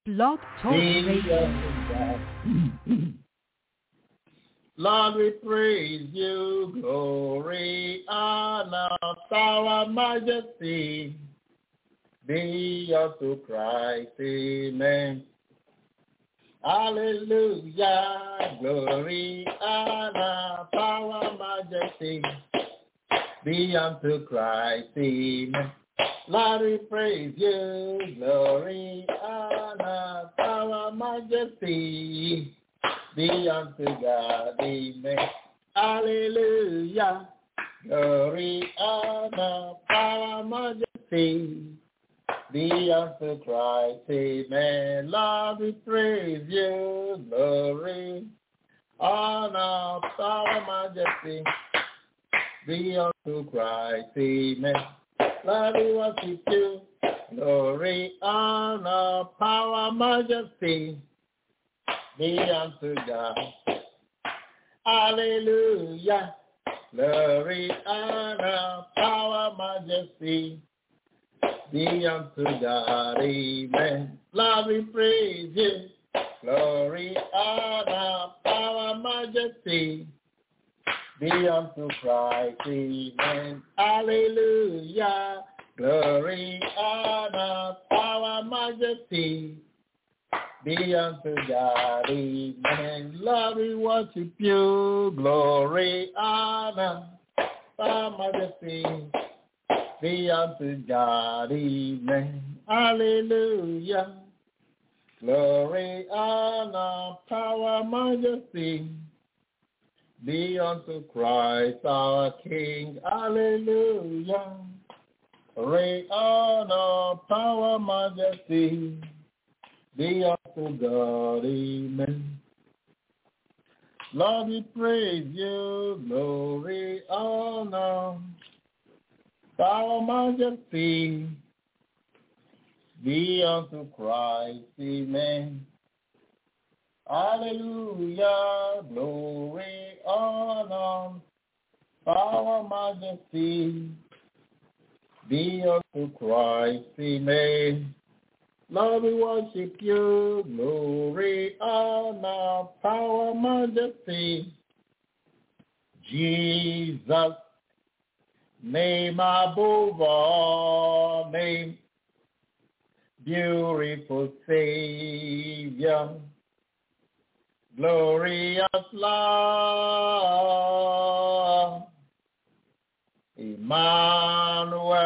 Blog Talk Radio. Lord, we praise you, glory, honor, power, majesty, be unto Christ, amen. Hallelujah, glory, honor, power, majesty, be unto Christ, amen. Lord, we praise you, glory, honor, power, majesty, be unto God, amen. Hallelujah, glory, honor, power, majesty, be unto Christ, amen. Lord, we praise you, glory, honor, power, majesty, be unto Christ, amen. Lord, we worship you, glory, honor, power, majesty, be unto God. Hallelujah, glory, honor, power, majesty, be unto God, amen. Lord, we praise you, glory, honor, power, majesty, be unto Christ, amen. Hallelujah, glory, honor, power, majesty, be unto God, amen. Lord, we worship you, glory, honor, power, majesty, be unto God, amen. Hallelujah, glory, honor, power, majesty, be unto Christ our King. Hallelujah. Glory, honor, power, majesty, be unto God. Amen. Lord, we praise you. Glory, honor, power, majesty, be unto Christ. Amen. Hallelujah, glory, honor, power, majesty, be unto Christ, amen. Lord, we worship you, glory, honor, power, majesty, Jesus, name above all names, beautiful Savior, glorious love, Emmanuel,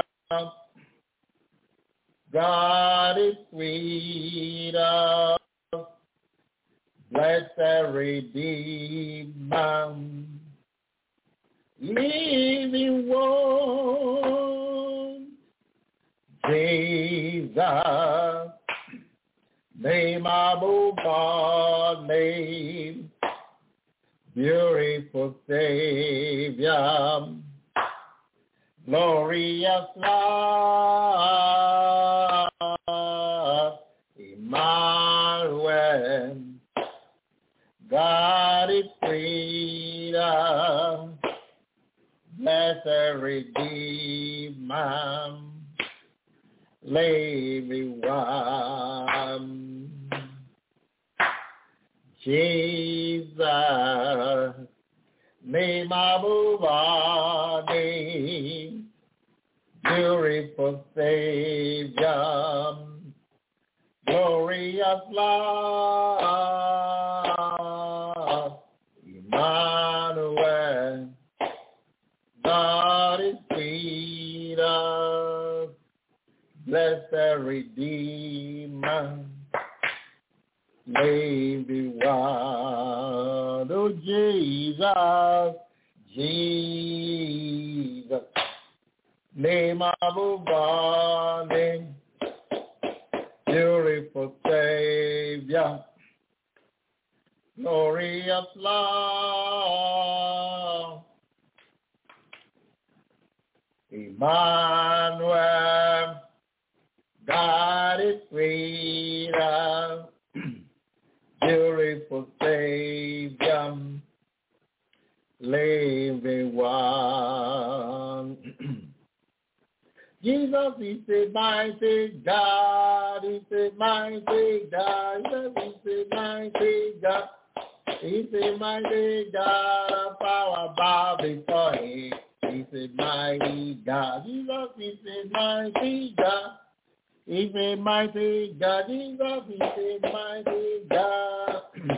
God is with us, blessed Redeemer, living one, Jesus, name above all names, beautiful Savior, glorious love, Emmanuel, God is with us, blessed Redeemer, living one, Jesus, name above all names, beautiful Savior, glorious love, Emmanuel, God is with us, blessed Redeemer, living one, oh Jesus, Jesus, name above all names, beautiful Savior, glorious love, Emmanuel, God is with us, beautiful Savior, living one, Jesus is a mighty God. He's a mighty God. Jesus is a mighty God. He's a mighty God. Power bow before him. He's a mighty God. Jesus is a mighty God. He's a mighty God. Jesus is a mighty God.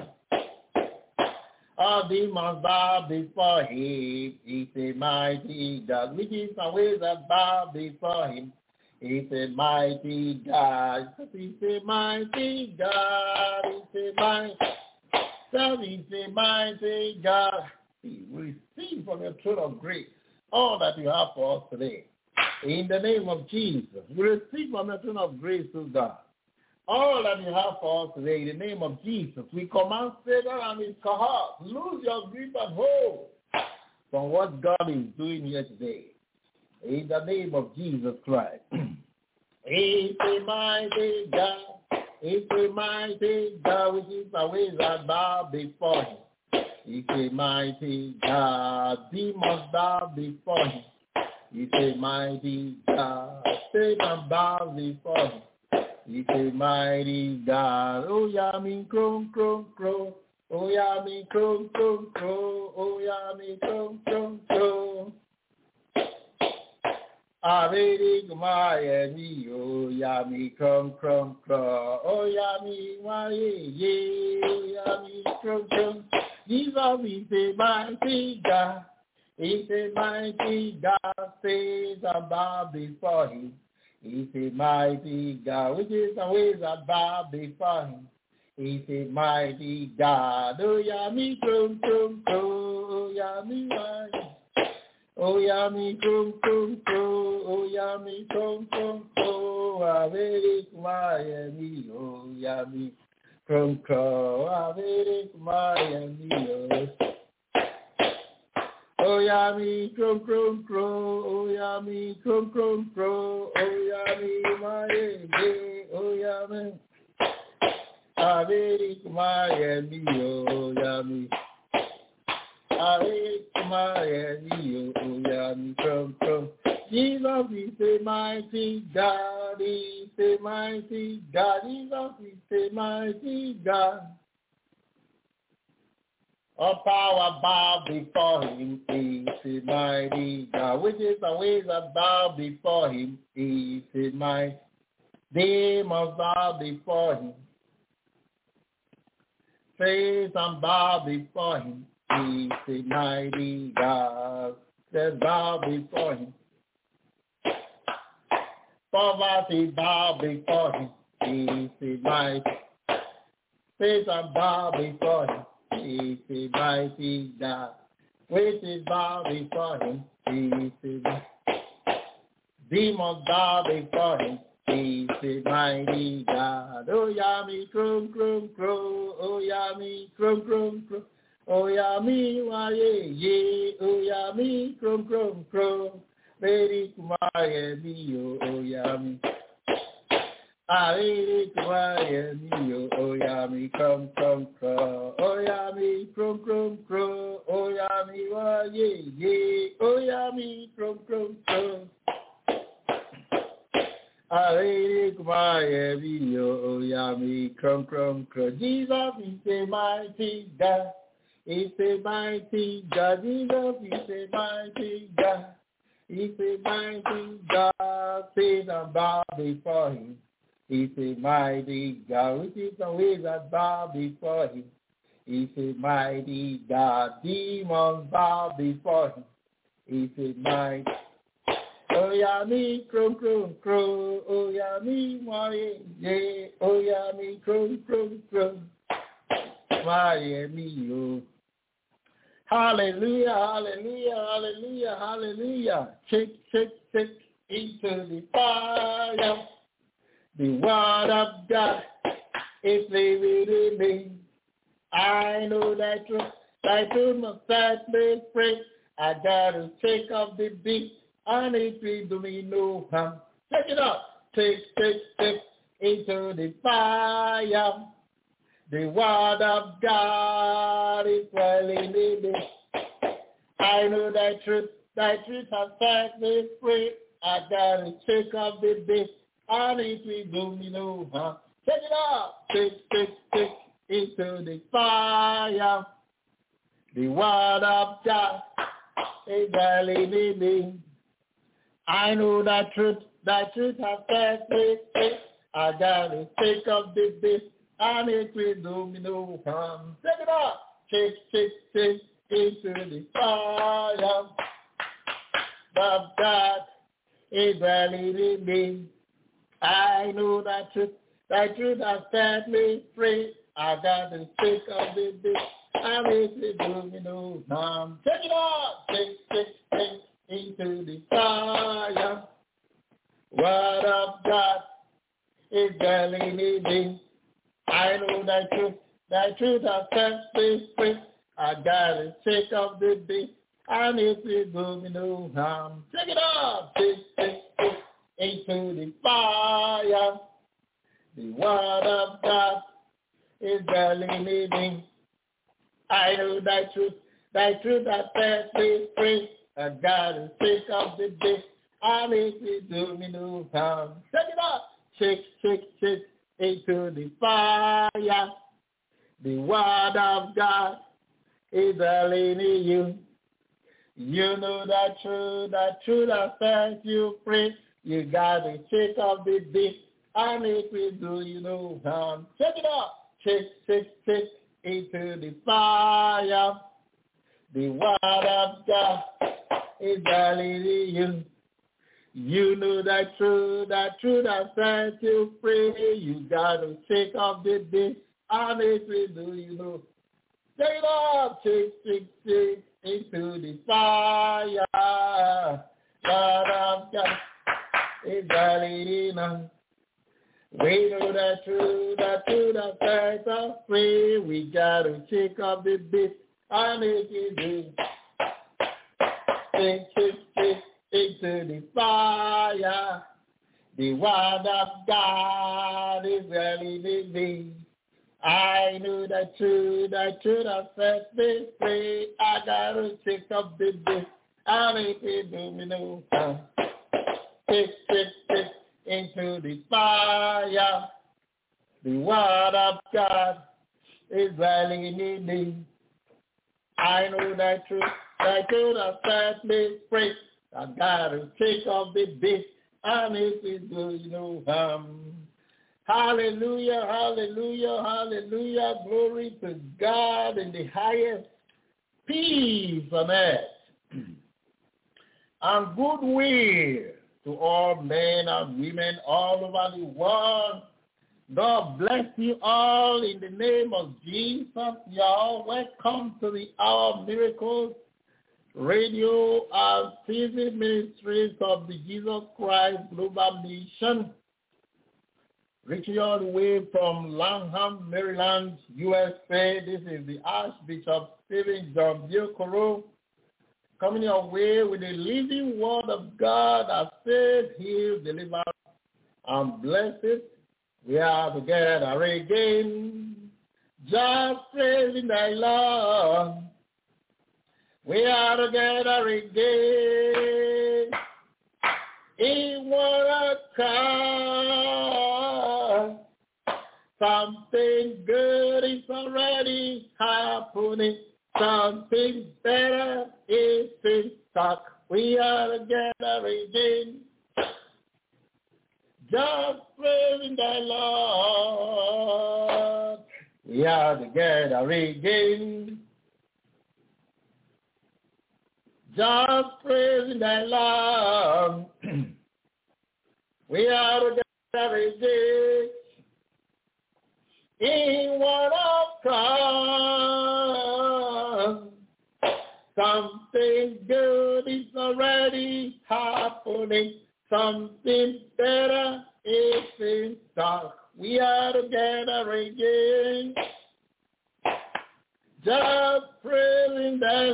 All demons bow before him. He's a mighty God. Witches and wizards bow before him. He's a mighty God. He's a mighty God. He's a mighty God. He's a mighty God. We receive from your throne of grace all that you have for us today. In the name of Jesus, we receive from your throne of grace, to God. All that you have for us today, in the name of Jesus, we command Satan and his cohorts, lose your grip and hold from what God is doing here today. In the name of Jesus Christ. He's a mighty God. He's a mighty God, which is the ways that bow before him. He's a mighty God. Demons bow before him. He's a mighty God. Satan bow before him. He's a mighty God. Oh, yummy, crow, crow, crow. Oh, yummy, crow, crow, crow. Oh, yummy, crow, crow, crow. Averi kumaya ni. Oh, yummy, crow, crow, crow. Oh, yummy, my ye. Oh, yummy, crow, crow. Jesus is a mighty God. He's a mighty God. Says and bow before him. He's a mighty God, which is the ways that bow before him. He's a mighty God. Oh, yummy, crum, crum, crum. Oh, yummy, oh, yummy, crum, crum, crum. Oh, yummy, crum, crum, crum. Averi kumaya oh, yummy, crum, crum. Averi kumaya oh, yummy, crum, crum, crum. Oh, yummy, crum, crum, crum. Oh, yummy, my oh, yummy. Averi kumaya oh, yummy. Averi kumaya oh, yummy, crum, crum. Jesus is a mighty God. He's a mighty God. Jesus is a mighty God. All power bow before him. He's a mighty God. Witches and ways that bow before him. He's a mighty. Demons bow before him. Satan bow before him. He's a mighty God. Says bow before him. Poverty bow before him. He's a mighty. Satan bow before him. He's a mighty God. Witches bow before him. He's a mighty. Demons bow before him. He's a mighty God. Oh, yummy, crum, crum, crum. Oh, yummy, crum, crum, crum. Oh, yummy, why, yeah. Oh, yummy, crum, crum, crum. Very kumaya mio, oh, yummy. Ari kumaya mio, oh, yummy, crum, crum, crum. Oh, yummy, crum, crum, crum. Oh, yummy, why, yeah. Oh, yummy, crum, crum, crum. Ari kumaya mio, oh, yummy, crum, crum, crum. Jesus is a mighty God. He's a mighty God. Jesus is a mighty God. He's a mighty God. Satan bow before him. He's a mighty God. Which is the way that bow before him. He's a mighty God. Demons bow before him. He's a mighty. Oh, yummy, crum, crum, crum. Oh, yummy, yeah. Oh, yummy, crum, crum, crum. Miami, oh. Hallelujah, hallelujah, hallelujah, hallelujah. Check, check, check into the fire. The word of God is living in me. I know that truth. I do not set me free. I gotta take off the beat, and it will do me no harm. Check it out. Check, check, check into the fire. The word of God is dwelling in me. I know that truth has set me free. I gotta take up the bit, and it will do me no harm. Take it up, take into the fire. The word of God is a living. I know that truth has set me free. I gotta take up the bit, and it will do me no harm. Take it up, take into the fire. Of God is a living. I know that truth has set me free. I gotta take up the bit, and it will do me no harm. Take it up, take into the fire. Word of God is a living. I know that truth has set me free. I gotta take up the bit, and it will do me no harm. Take it up, take into the fire. The word of God is a living. I know that truth has set me free. I gotta take up the bit, and it will do me no harm. Take it up, take into the fire. The word of God is a living you. You know that truth has set you free. You gotta take up the bit, and it will do you no harm. Take it up, take into the fire. The word of God is a living you. You know that truth has set you free. You gotta take up the bit, and it will do you no. Take it up, take into the fire. God of God is a living. We know that truth has set us free. We gotta take up the bit, and it will do. Take into the fire. The word of God is a living. I know that truth has set me free. I gotta take up the bit, and it will do me no harm. Take into the fire. The word of God is really living. I know that truth has set me free. I gotta take up the bit, and it will do you no harm. Hallelujah, hallelujah, hallelujah. Glory to God in the highest. Peace on earth and goodwill to all men and women all over the world. God bless you all in the name of Jesus. You are welcome to the Hour of Miracles Radio and TV Ministries of the Jesus Christ Global Mission. Reaching all the way from Langham, Maryland, USA. This is the Archbishop Stephen John Biokoro coming your way with the living word of God that saves, heals, delivers, and blesses. We are together again, just praising thy Lord. We are together again in one accord. Something good is already happening. Something better is in stock. We are together again, just praising thy Lord. We are together again, just praising thy Lord. We are together again in one accord. Something good is already happening. Something better is in stock. We are together again, just praising thy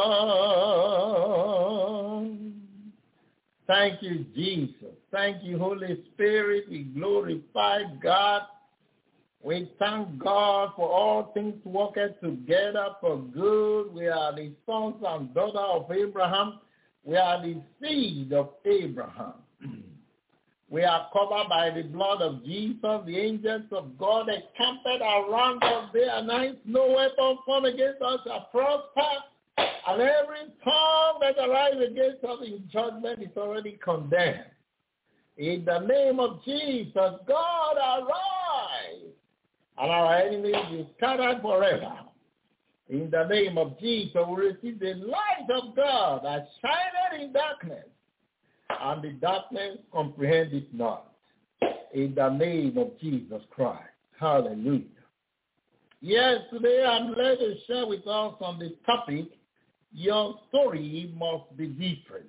Lord. Thank you, Jesus. Thank you, Holy Spirit. We glorify God. We thank God for all things working together for good. We are the sons and daughters of Abraham. We are the seed of Abraham. We are covered by the blood of Jesus. The angels of God encamped around us day and night. No weapon formed against us shall prosper. And every tongue that arises against us in judgment is already condemned. In the name of Jesus, God arise, and our enemies be scattered forever. In the name of Jesus, we receive the light of God that shineth in darkness, and the darkness comprehend it not. In the name of Jesus Christ. Hallelujah. Yes, today I'm glad to share with us on the topic, your story must be different.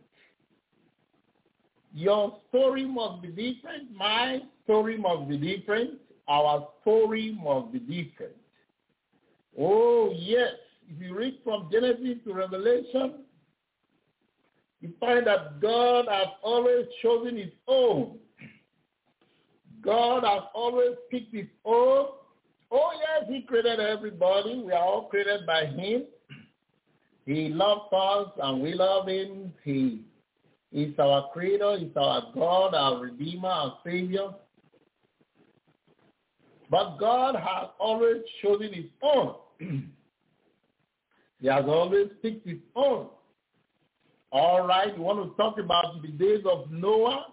Your story must be different. My story must be different. Our story must be different. Oh, yes. If you read from Genesis to Revelation, you find that God has always chosen his own. God has always picked his own. Oh, yes, he created everybody. We are all created by him. He loves us and we love him. He is our creator. He's our God, our redeemer, our savior. But God has always chosen his own. He has always picked his own. All right, we want to talk about the days of Noah.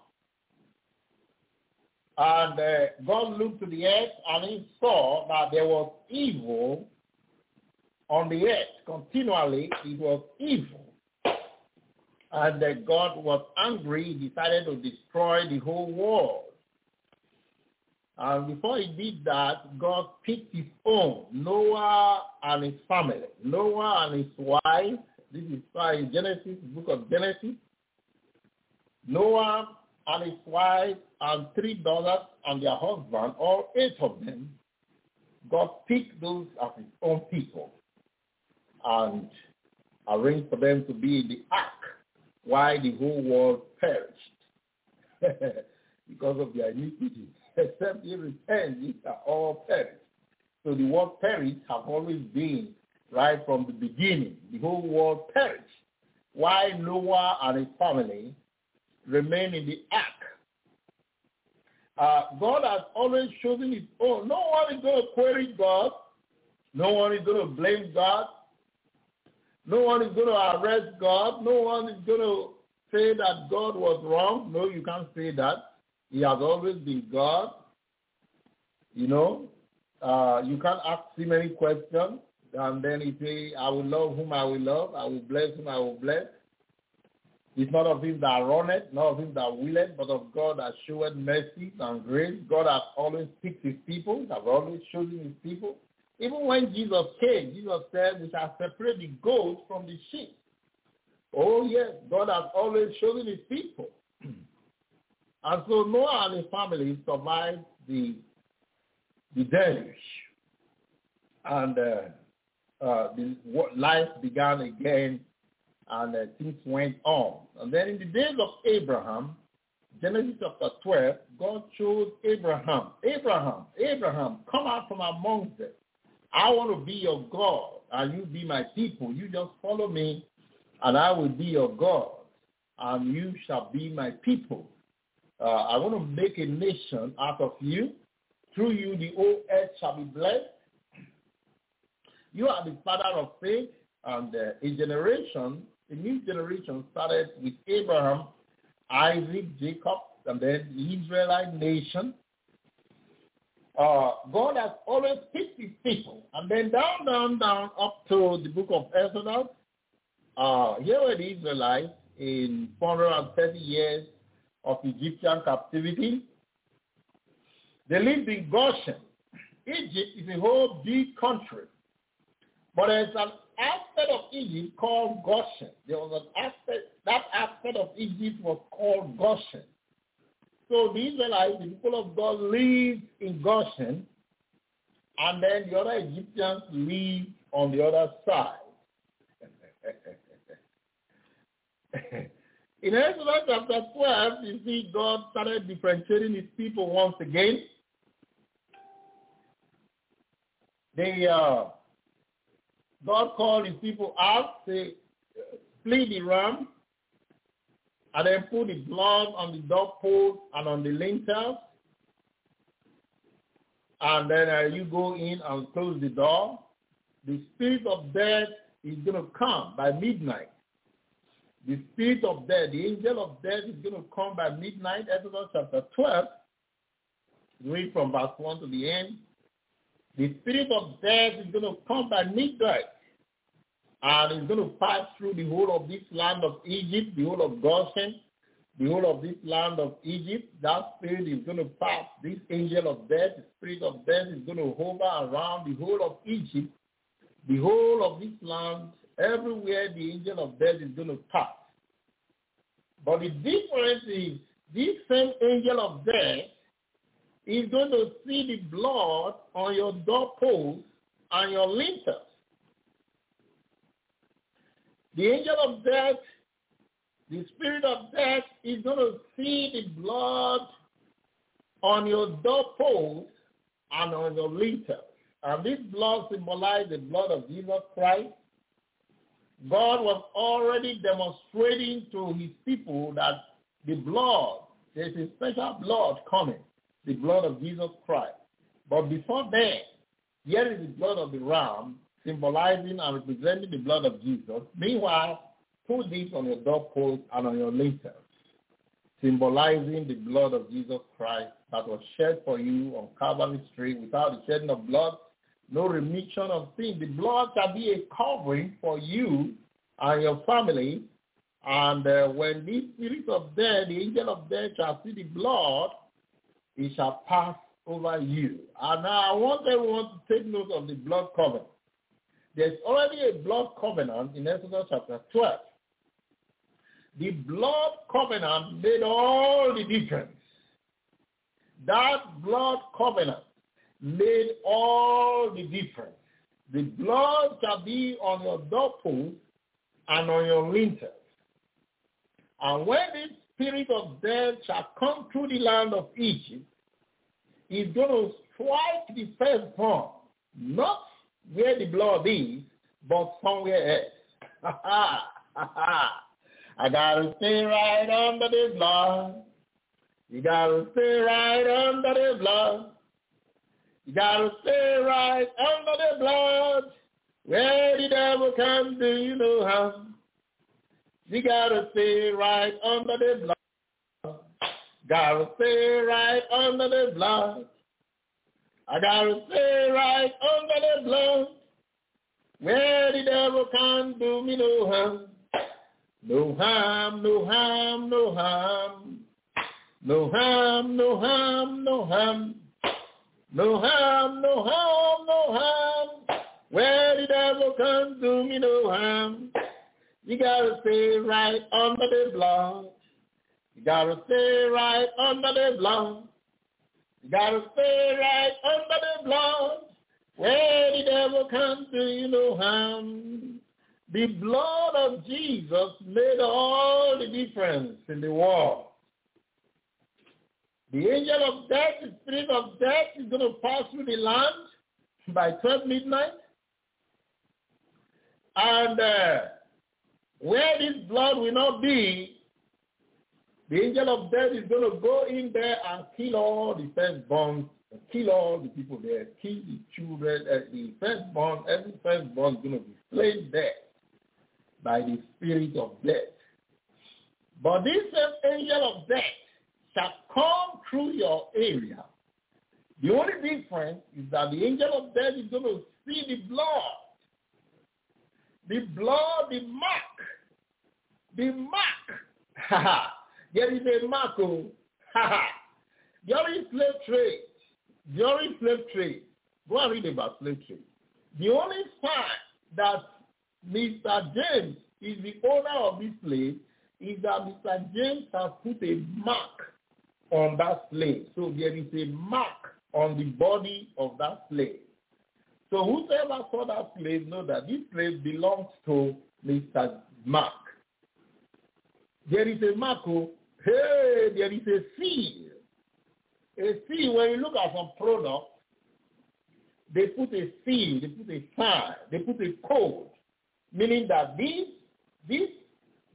And God looked to the earth and he saw that there was evil on the earth. Continually, it was evil. And God was angry. He decided to destroy the whole world. And before he did that, God picked his own, Noah and his family. Noah and his wife. This is in Genesis, the book of Genesis. Noah and his wife and 3 daughters and their husband, all 8 of them, God picked those as his own people and arranged for them to be in the ark while the whole world perished because of their iniquity. Except they repent, they shall all perish. So the word perish have always been right from the beginning. The whole world perished. While Noah and his family remain in the ark. God has always chosen his own. No one is going to query God. No one is going to blame God. No one is going to arrest God. No one is going to say that God was wrong. No, you can't say that. He has always been God. You know, you can't ask him any questions. And then he say, I will love whom I will love. I will bless whom I will bless. It's not of him that runneth, not of him that willeth, but of God that showeth mercy and grace. God has always picked his people, has always chosen his people. Even when Jesus came, Jesus said, we shall separate the goats from the sheep. Oh yes, God has always chosen his people. And so Noah and his family survived the deluge. And life began again, and things went on. And then in the days of Abraham, Genesis chapter 12, God chose Abraham. Abraham, come out from amongst them. I want to be your God, and you be my people. You just follow me, and I will be your God, and you shall be my people. I want to make a nation out of you. Through you, the whole earth shall be blessed. You are the father of faith, and a new generation started with Abraham, Isaac, Jacob, and then the Israelite nation. God has always picked his people. And then down, up to the book of Exodus, here were the Israelites in 430 years of Egyptian captivity. They lived in Goshen. Egypt is a whole big country. But there's an aspect of Egypt called Goshen. There was an aspect, that aspect of Egypt was called Goshen. So the Israelites, the people of God, lived in Goshen, and then the other Egyptians lived on the other side. In Exodus chapter 12, you see God started differentiating his people once again. God called his people out, say, flee the ram, and then put the blood on the doorpost and on the lintels, and then you go in and close the door, the spirit of death is going to come by midnight. The spirit of death, the angel of death is going to come by midnight. Exodus chapter 12, read from verse 1 to the end. The spirit of death is going to come by midnight, and it's going to pass through the whole of this land of Egypt, the whole of Goshen, the whole of this land of Egypt. That spirit is going to pass. This angel of death, the spirit of death, is going to hover around the whole of Egypt, the whole of this land, everywhere the angel of death is going to pass. But the difference is this same angel of death is going to see the blood on your doorpost and your lintels. The angel of death, the spirit of death, is going to see the blood on your doorpost and on your lintels. And this blood symbolizes the blood of Jesus Christ. God was already demonstrating to his people that the blood, there's a special blood coming, the blood of Jesus Christ. But before then, here is the blood of the ram, symbolizing and representing the blood of Jesus. Meanwhile, put this on your doorpost and on your lintels, symbolizing the blood of Jesus Christ that was shed for you on Calvary's tree. Without the shedding of blood, no remission of sin. The blood shall be a covering for you and your family. And when this spirit of death, the angel of death, shall see the blood, it shall pass over you. And now I want everyone to take note of the blood covenant. There's already a blood covenant in Exodus chapter 12. The blood covenant made all the difference. That blood covenant made all the difference. The blood shall be on your doorpost and on your lintels. And when this spirit of death shall come through the land of Egypt, it's going to strike the firstborn, not where the blood is, but somewhere else. I gotta stay right under the blood. You gotta stay right under the blood. You gotta stay right under the blood. Where the devil can do you no harm. You gotta stay right under the blood. Gotta stay right under the blood. I gotta stay right under the blood. Where the devil can do me no harm. No harm, no harm, no harm. No harm, no harm, no harm. No harm, no harm, no harm. Where the devil can do me no harm. You gotta stay right under the blood. You gotta stay right under the blood. You gotta stay right under the blood. Where the devil can do you no harm. The blood of Jesus made all the difference in the world. The angel of death, the spirit of death, is going to pass through the land by 12 midnight. And where this blood will not be, the angel of death is going to go in there and kill all the firstborn, kill all the people there, kill the children, the firstborn, every firstborn is going to be slain there by the spirit of death. But this same angel of death shall come through your area. The only difference is that the angel of death is going to see the blood. The blood, the mark. The mark. There is a mark. During slave trade, go and read about slave trade. The only sign that Mr. James is the owner of this slave is that Mr. James has put a mark on that slave. So there is a mark on the body of that slave. So whoever saw that slave know that this slave belongs to Mr. Mark. There is a mark. Hey, there is a seal. A seal, when you look at some product, they put a seal, they put a sign, they put a code, meaning that this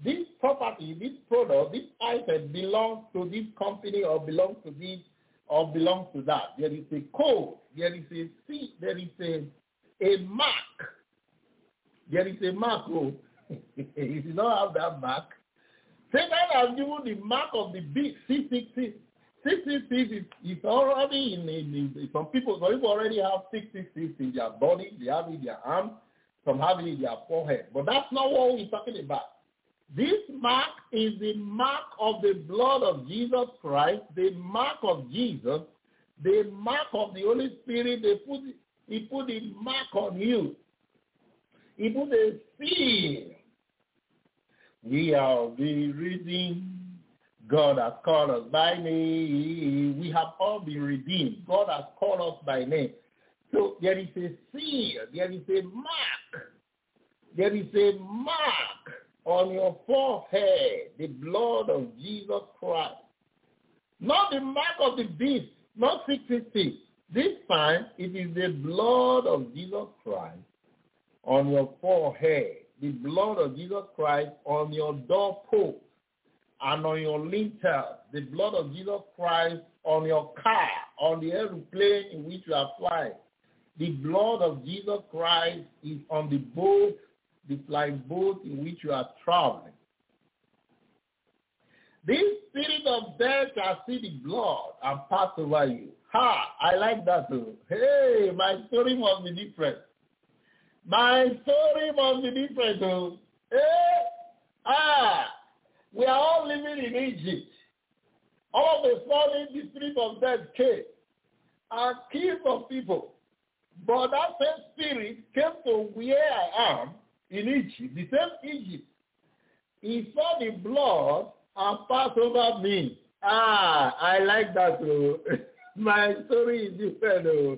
this property, this product, this item belongs to this company or belongs to this or belongs to that. There is a code. There is a seal. There is a mark. There is a mark. Oh. If you don't have that mark, Satan has given the mark of the beast, 666. 666 is already in some people already have 666 in their body. They have it in their arms. Some have it in their forehead. But that's not what we're talking about. This mark is the mark of the blood of Jesus Christ, the mark of Jesus, the mark of the Holy Spirit. He put the mark on you. He put a seal. We are the redeemed. God has called us by name. We have all been redeemed. God has called us by name. So there is a seal. There is a mark. There is a mark on your forehead, the blood of Jesus Christ. Not the mark of the beast, not 666. This time, it is the blood of Jesus Christ on your forehead, the blood of Jesus Christ on your doorpost and on your lintel, the blood of Jesus Christ on your car, on the airplane in which you are flying. The blood of Jesus Christ is on the boat, the flying boat in which you are traveling. This spirit of death shall see the blood and pass over you. Ha! I like that too. Hey, my story must be different. My story must be different too. Hey! We are all living in Egypt. All of a sudden, the spirit of death came and killed some people. But that same spirit came to where I am in Egypt, the same Egypt. He saw the blood and passed over me. I like that too. My story is different too.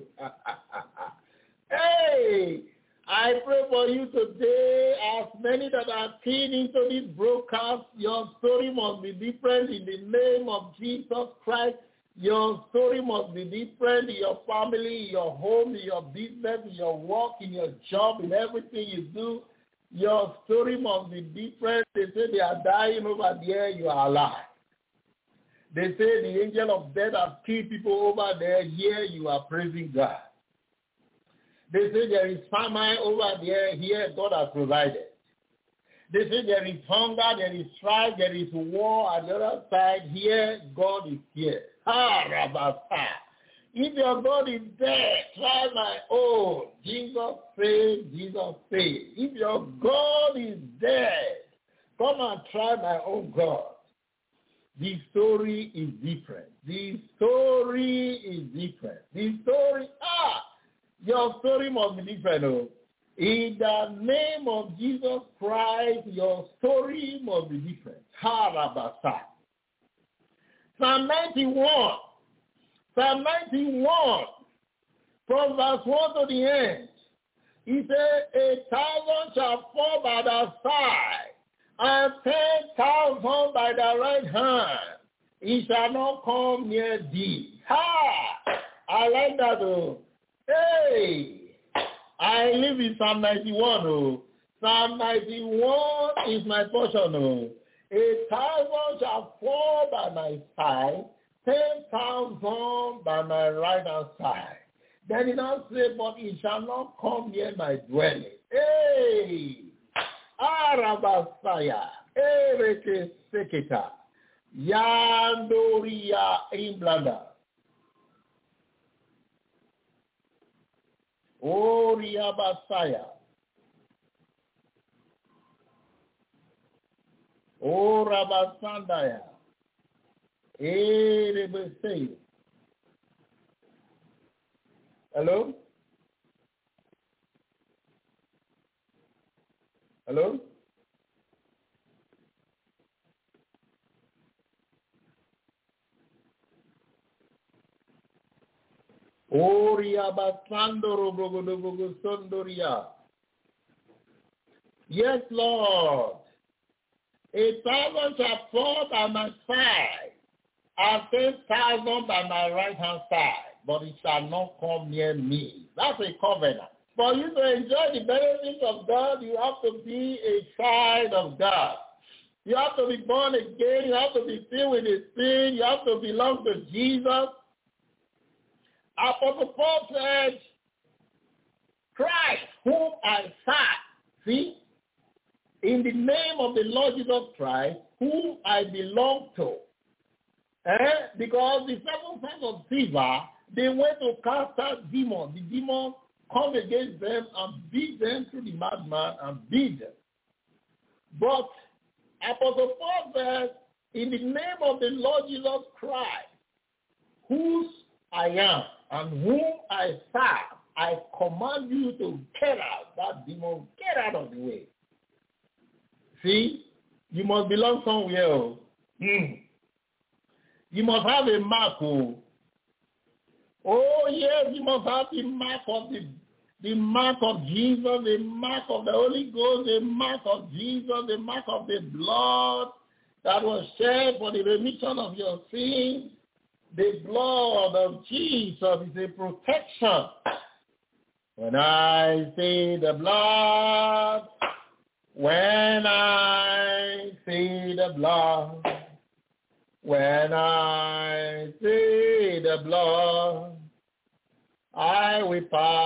Hey! I pray for you today, as many that are keyed into this broadcast, your story must be different in the name of Jesus Christ. Your story must be different in your family, in your home, in your business, in your work, in your job, in everything you do. Your story must be different. They say they are dying over there, you are alive. They say the angel of death has killed people over there, here you are praising God. They say there is famine over there, here God has provided. They say there is hunger, there is strife, there is war on the other side, here God is here. Rabasa. If your God is dead, try my own. Jesus said, Jesus said. If your God is dead, come and try my own God. The story is different. The story is different. The story, your story must be different. Oh. In the name of Jesus Christ, your story must be different. Harabasa. Psalm 91. Psalm 91, from verse 1 to the end. He said, 1,000 shall fall by thy side, and 10,000 by thy right hand. It shall not come near thee. I like that. Oh. Hey, I live in Psalm 91. Oh. Psalm 91 is my portion. Oh. 1,000 shall fall by my side, 10,000 by my right hand side. Then he now says, but it shall not come near my dwelling. Hey! Arabasaya, Ereke Seketa, Yandoria Imblanda, Oriabasaya, Orabasandaya, Erebese. Hello? Hello? Oria basandoro brogodogogo sondoria. Yes, Lord. 1,000 shall fall by my side, and 10,000 by my right hand side, but it shall not come near me. That's a covenant. For you to enjoy the benefits of God, you have to be a child of God. You have to be born again. You have to be filled with the Spirit. You have to belong to Jesus. Apostle Paul said, Christ, whom I serve. See? In the name of the Lord Jesus Christ, whom I belong to. Because the 7 sons of Sceva, they went to cast out demons. The demons come against them and beat them through the madman and beat them. But Apostle Paul says, in the name of the Lord Jesus Christ, whose I am and whom I serve, I command you to get out. That demon, get out of the way. See, you must belong somewhere. You must have a mark. Oh yes, you must have the mark of the mark of Jesus, the mark of the Holy Ghost, the mark of Jesus, the mark of the blood that was shed for the remission of your sins. The blood of Jesus is a protection. When I see the blood, when I see the blood, when I see the blood, I will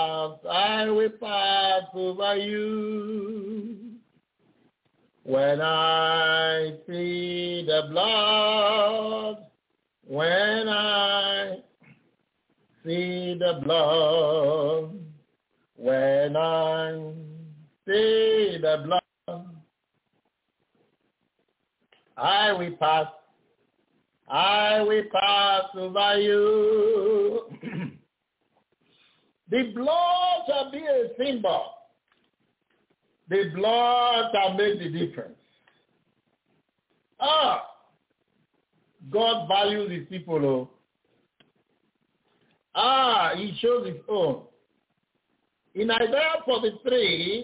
pass over you. When I see the blood, when I see the blood, when I see the blood, I will pass over you. The blood shall be a symbol. The blood shall make the difference. God values his people. He shows his own. In Isaiah 43,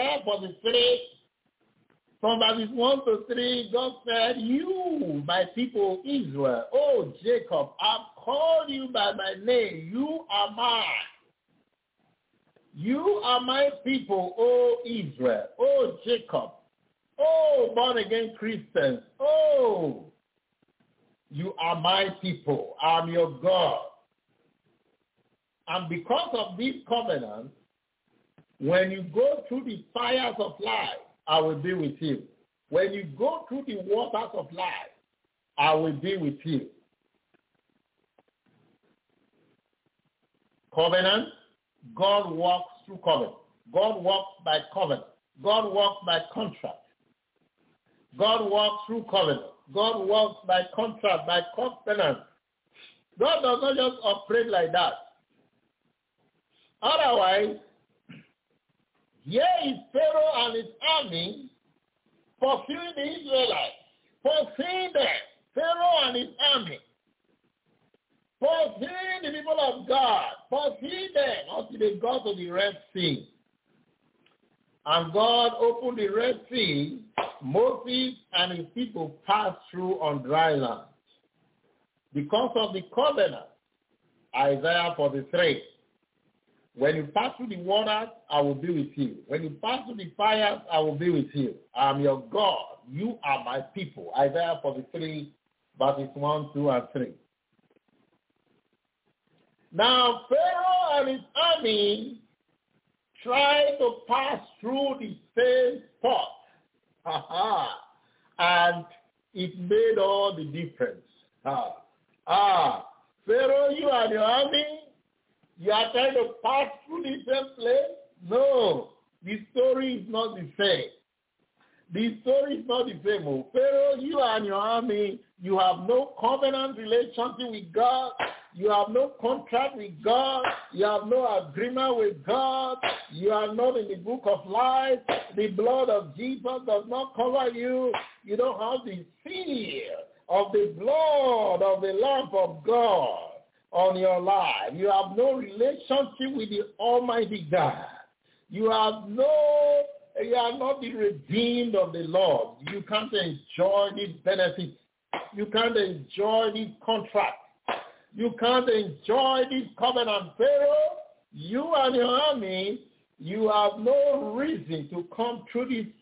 from verses 1 to 3, God said, you, my people Israel, oh Jacob, I've called you by my name. You are mine. You are my people, oh Israel, oh Jacob, oh born-again Christians, oh, you are my people. I'm your God. And because of this covenant, when you go through the fires of life, I will be with you. When you go through the waters of life, I will be with you. Covenant, God walks through covenant. God walks by covenant. God walks by contract. God walks through covenant. God walks by contract, by covenant. God does not just operate like that. Otherwise, here is Pharaoh and his army pursuing the Israelites, pursuing them, Pharaoh and his army, pursuing the people of God, pursuing them until they got to the Red Sea. And God opened the Red Sea. Moses and his people passed through on dry land. Because of the covenant, Isaiah 43. When you pass through the waters, I will be with you. When you pass through the fires, I will be with you. I am your God. You are my people. Isaiah 43, verses 1, 2, and 3. Now, Pharaoh and his army tried to pass through the same spot. And it made all the difference. Pharaoh, you and your army, you are trying to pass through the same place? No, the story is not the same. The story is not the same. Pharaoh, you and your army, you have no covenant relationship with God. You have no contract with God. You have no agreement with God. You are not in the book of life. The blood of Jesus does not cover you. You don't have the seal of the blood of the Lamb of God on your life. You have no relationship with the Almighty God. You are not the redeemed of the Lord. You can't enjoy these benefits. You can't enjoy this contract. You can't enjoy this covenant. Pharaoh, you and your army, you have no reason to come through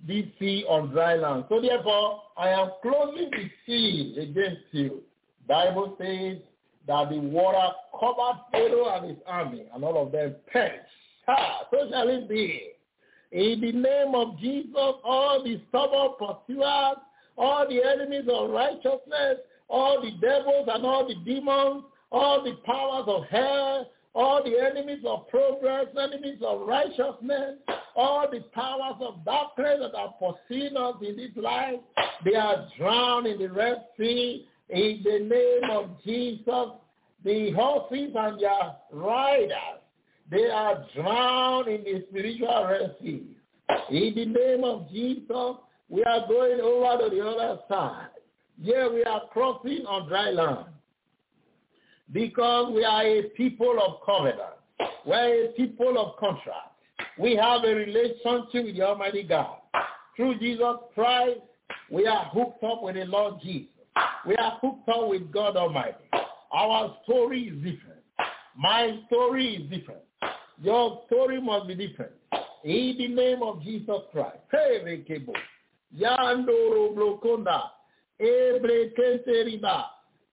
this sea on dry land. So therefore, I am closing the sea against you. Bible says that the water covered Pharaoh and his army, and all of them perished. So shall it be. In the name of Jesus, all the stubborn pursuers, all the enemies of righteousness, all the devils and all the demons, all the powers of hell, all the enemies of progress, enemies of righteousness, all the powers of darkness that are pursuing us in this life, they are drowned in the Red Sea. In the name of Jesus, the horses and their riders, they are drowned in the spiritual Red Sea. In the name of Jesus, we are going over to the other side. Here we are crossing on dry land. Because we are a people of covenant. We are a people of contract. We have a relationship with the Almighty God. Through Jesus Christ, we are hooked up with the Lord Jesus. We are hooked up with God Almighty. Our story is different. My story is different. Your story must be different. In the name of Jesus Christ. Yandoro blokonda. Ebrekenteriba.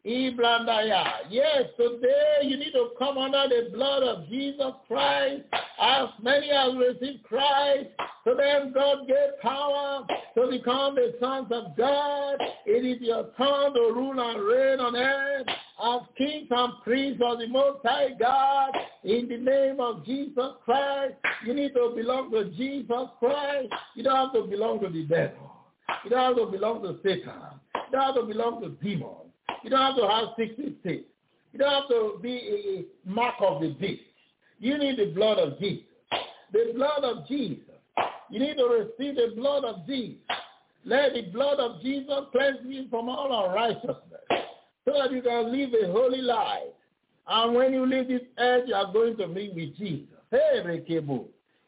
Yes, today you need to come under the blood of Jesus Christ. As many as receive Christ, to them God gave power to become the sons of God. It is your turn to rule and reign on earth as kings and priests of the Most High God. In the name of Jesus Christ, you need to belong to Jesus Christ. You don't have to belong to the devil. You don't have to belong to Satan. You don't have to belong to demons. You don't have to have 66. You don't have to be a mark of the beast. You need the blood of Jesus. The blood of Jesus. You need to receive the blood of Jesus. Let the blood of Jesus cleanse you from all unrighteousness so that you can live a holy life. And when you leave this earth, you are going to meet with Jesus. Hey, Rekebu.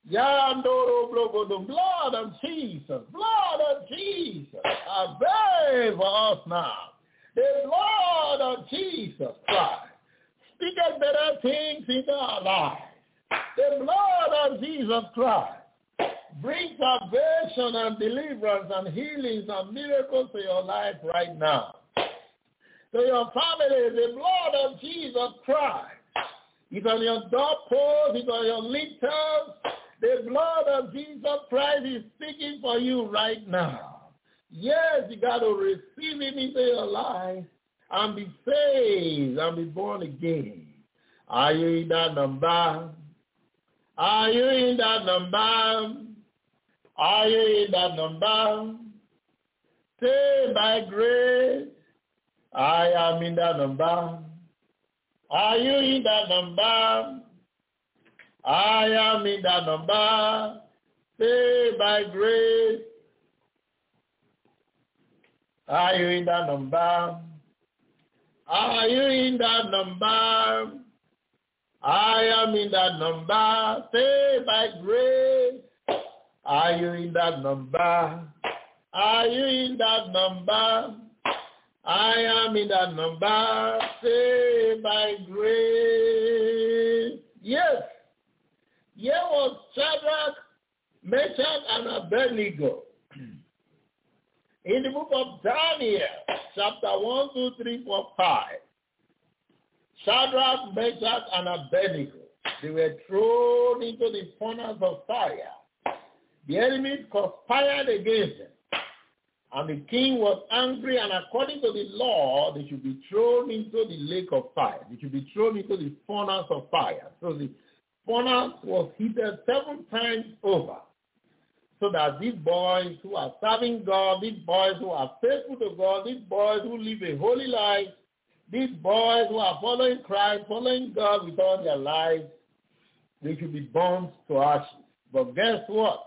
The blood of Jesus. Blood of Jesus. Avail for us now. The blood of Jesus Christ speaketh better things into our lives. The blood of Jesus Christ brings salvation and deliverance and healings and miracles to your life right now. To your family, the blood of Jesus Christ is on your doorpost, it's on your lintels. The blood of Jesus Christ is speaking for you right now. Yes, you got to receive him into your life and be saved and be born again. Are you in that number? Are you in that number? Are you in that number? Say by grace, I am in that number. Are you in that number? I am in that number. Say by grace, are you in that number? Are you in that number? I am in that number. Say by grace. Are you in that number? Are you in that number? I am in that number. Say by grace. Yes. Here was Shadrach, Meshach, and Abednego. In the book of Daniel, chapter 1, 2, 3, 4, 5, Shadrach, Meshach, and Abednego, they were thrown into the furnace of fire. The enemies conspired against them, and the king was angry, and according to the law, they should be thrown into the lake of fire. They should be thrown into the furnace of fire. So the furnace was heated 7 times over, so that these boys who are serving God, these boys who are faithful to God, these boys who live a holy life, these boys who are following Christ, following God with all their lives, they should be burned to ashes. But guess what?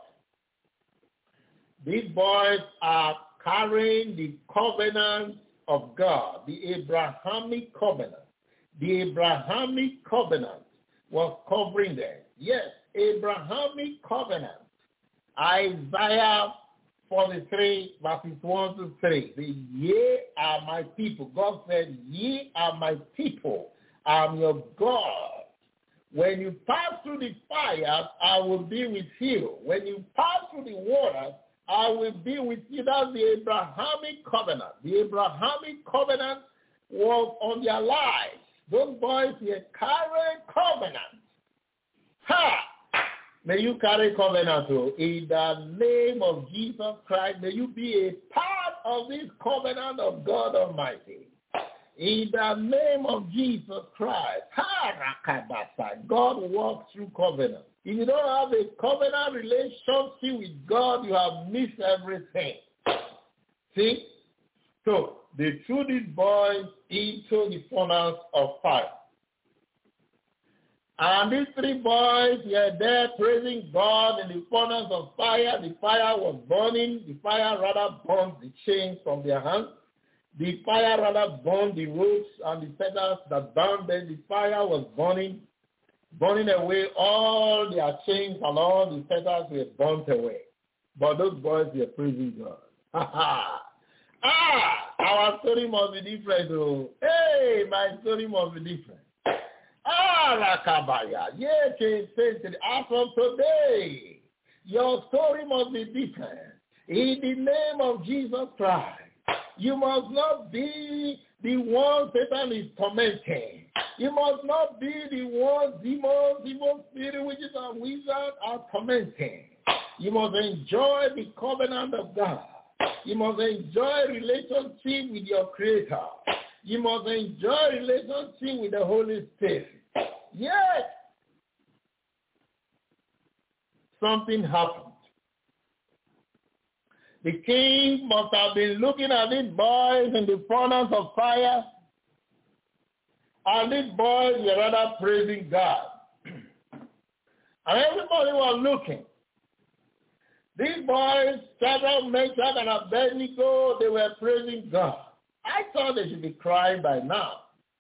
These boys are carrying the covenant of God, the Abrahamic covenant. The Abrahamic covenant was covering them. Yes, Abrahamic covenant. Isaiah 43, verses 1 to 3. Ye are my people. God said, ye are my people. I am your God. When you pass through the fire, I will be with you. When you pass through the water, I will be with you. That's the Abrahamic covenant. The Abrahamic covenant was on their lives. Those boys were carrying covenant. Ha! May you carry covenant too. In the name of Jesus Christ, may you be a part of this covenant of God Almighty. In the name of Jesus Christ, God walks through covenant. If you don't have a covenant relationship with God, you have missed everything. See? So, they threw these boys into the furnace of fire. And these three boys were there praising God in the furnace of fire. The fire was burning. The fire rather burned the chains from their hands. The fire rather burned the ropes and the fetters that bound them. The fire was burning away all their chains, and all the fetters were burnt away. But those boys were praising God. Our story must be different. Oh. Hey, my story must be different. Rakabaya. Yes, as of today, your story must be different. In the name of Jesus Christ, you must not be the one Satan is tormenting. You must not be the one demons, evil spirit, witches and wizards are tormenting. You must enjoy the covenant of God. You must enjoy relationship with your Creator. You must enjoy relationship with the Holy Spirit. Yes, something happened. The king must have been looking at these boys in the furnace of fire, and these boys were rather praising God. And everybody was looking. These boys, Shadrach, Meshach, and Abednego, they were praising God. I thought they should be crying by now.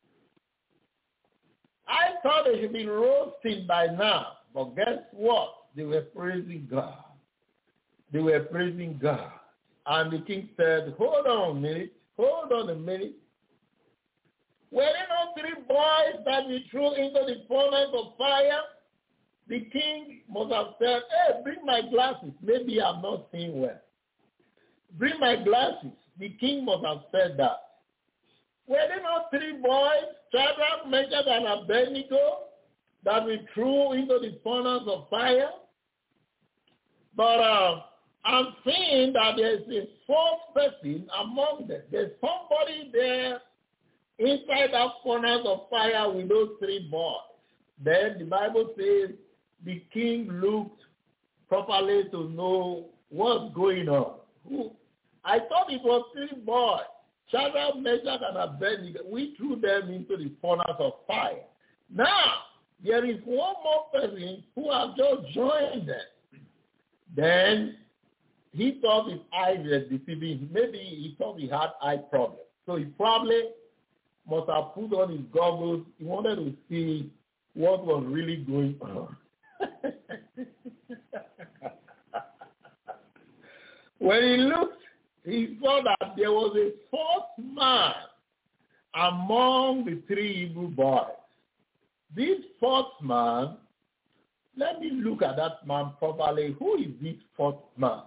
I thought they should be roasting by now. But guess what? They were praising God. They were praising God. And the king said, hold on a minute. Hold on a minute. Were there not three boys that we threw into the furnace of fire? The king must have said, hey, bring my glasses. Maybe I'm not seeing well. Bring my glasses. The king must have said that. Were there not three boys, Shadrach, Meshach, and Abednego, that we threw into the furnace of fire? But I'm seeing that there's a fourth person among them. There's somebody there inside that furnace of fire with those three boys. Then the Bible says the king looked properly to know what's going on. I thought it was three boys. Shadrach, Meshach, and Abednego. We threw them into the furnace of fire. Now, there is one more person who has just joined them. Then he thought his eyes were deceiving him. Maybe he thought he had eye problems. So he probably must have put on his goggles. He wanted to see what was really going on. When he looked, he saw that there was a fourth man among the three Hebrew boys. This fourth man, let me look at that man properly. Who is this fourth man?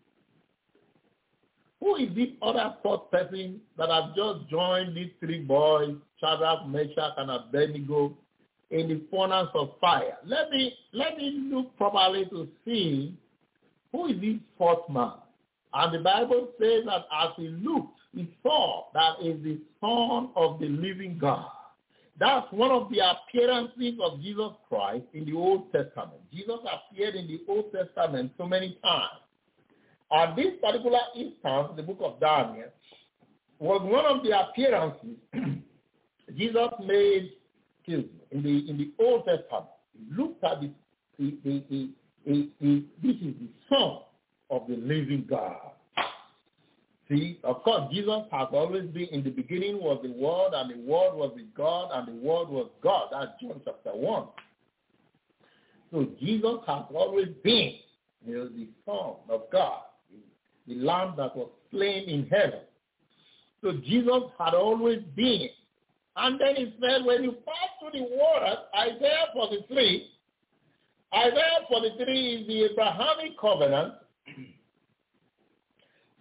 Who is this other fourth person that has just joined these three boys, Shadrach, Meshach, and Abednego, in the furnace of fire? Let me look properly to see who is this fourth man. And the Bible says that as he looked, he saw that is the Son of the living God. That's one of the appearances of Jesus Christ in the Old Testament. Jesus appeared in the Old Testament so many times. At this particular instance, the book of Daniel was one of the appearances Jesus made in the Old Testament. He looked at this is the Son of the living God. See, of course, Jesus has always been, in the beginning was the Word, and the Word was with God, and the Word was God. That's John chapter 1. So Jesus has always been, the Son of God, the Lamb that was slain in heaven. So Jesus had always been. And then he said, when you pass through the waters, Isaiah 43 is the Abrahamic covenant.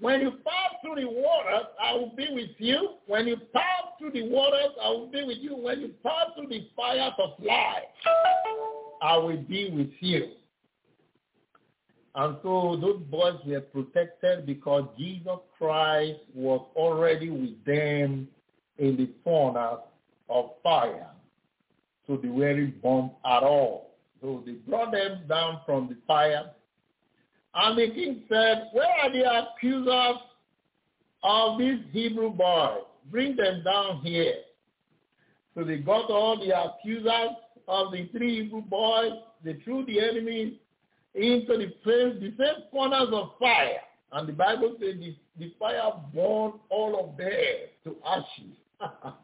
When you pass through the waters, I will be with you. When you pass through the waters, I will be with you. When you pass through the fires of life, I will be with you. And so those boys were protected because Jesus Christ was already with them in the furnace of fire. So they weren't burned at all. So they brought them down from the fire. And the king said, where are the accusers of these Hebrew boys? Bring them down here. So they got all the accusers of the 3 Hebrew boys. They threw the enemies into the same furnace of fire. And the Bible says the fire burned all of them to ashes.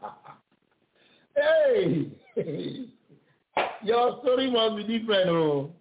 Hey, your story must be different, oh.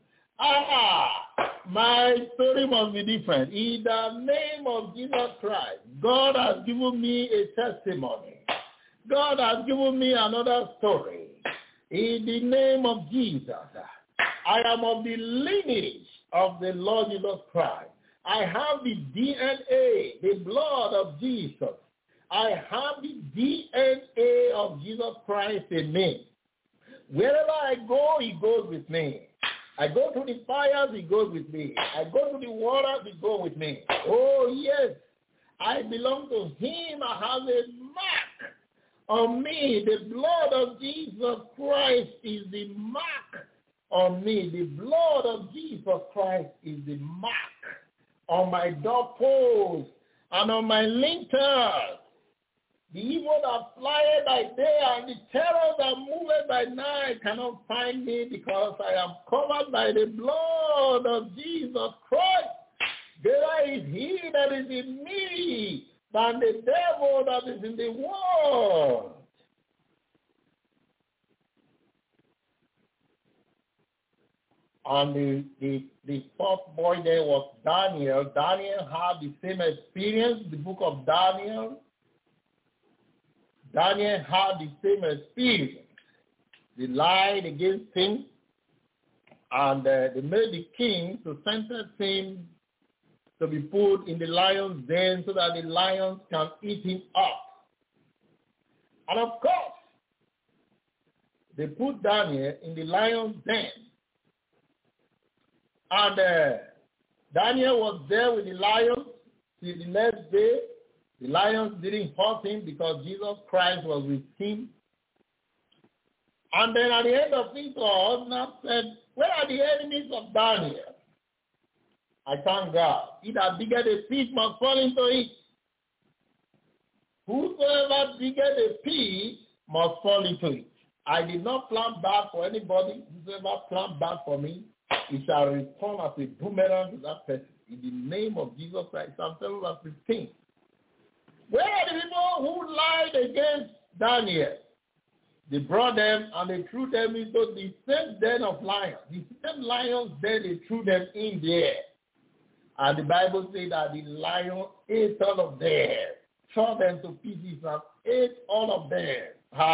My story must be different. In the name of Jesus Christ, God has given me a testimony. God has given me another story. In the name of Jesus, I am of the lineage of the Lord Jesus Christ. I have the DNA, the blood of Jesus. I have the DNA of Jesus Christ in me. Wherever I go, he goes with me. I go to the fires, he goes with me. I go to the water, he goes with me. Oh, yes. I belong to him. I have a mark on me. The blood of Jesus Christ is the mark on me. The blood of Jesus Christ is the mark on my doorpost and on my lintel. The evil that flieth by day and the terror that moveth by night cannot find me because I am covered by the blood of Jesus Christ. Greater is he that is in me than the devil that is in the world. And the fourth boy there was Daniel. Daniel had the same experience, the book of Daniel. Daniel had the same experience. They lied against him, and they made the king to sentence him to be put in the lion's den so that the lions can eat him up. And of course, they put Daniel in the lion's den. And Daniel was there with the lions till the next day. The lions didn't hurt him because Jesus Christ was with him. And then at the end of it all, now said, where are the enemies of Daniel? I thank God. He that diggeth a pit must fall into it. Whosoever diggeth a pit must fall into it. I did not plant bad for anybody. Whosoever plant bad for me, it shall return as a boomerang to that person. In the name of Jesus Christ. Psalm 7 verse 15. Where are the people who lied against Daniel? They brought them and they threw them into the same den of lions. The same lions den, they threw them in there. And the Bible says that the lion ate all of them, tore them to pieces and ate all of them.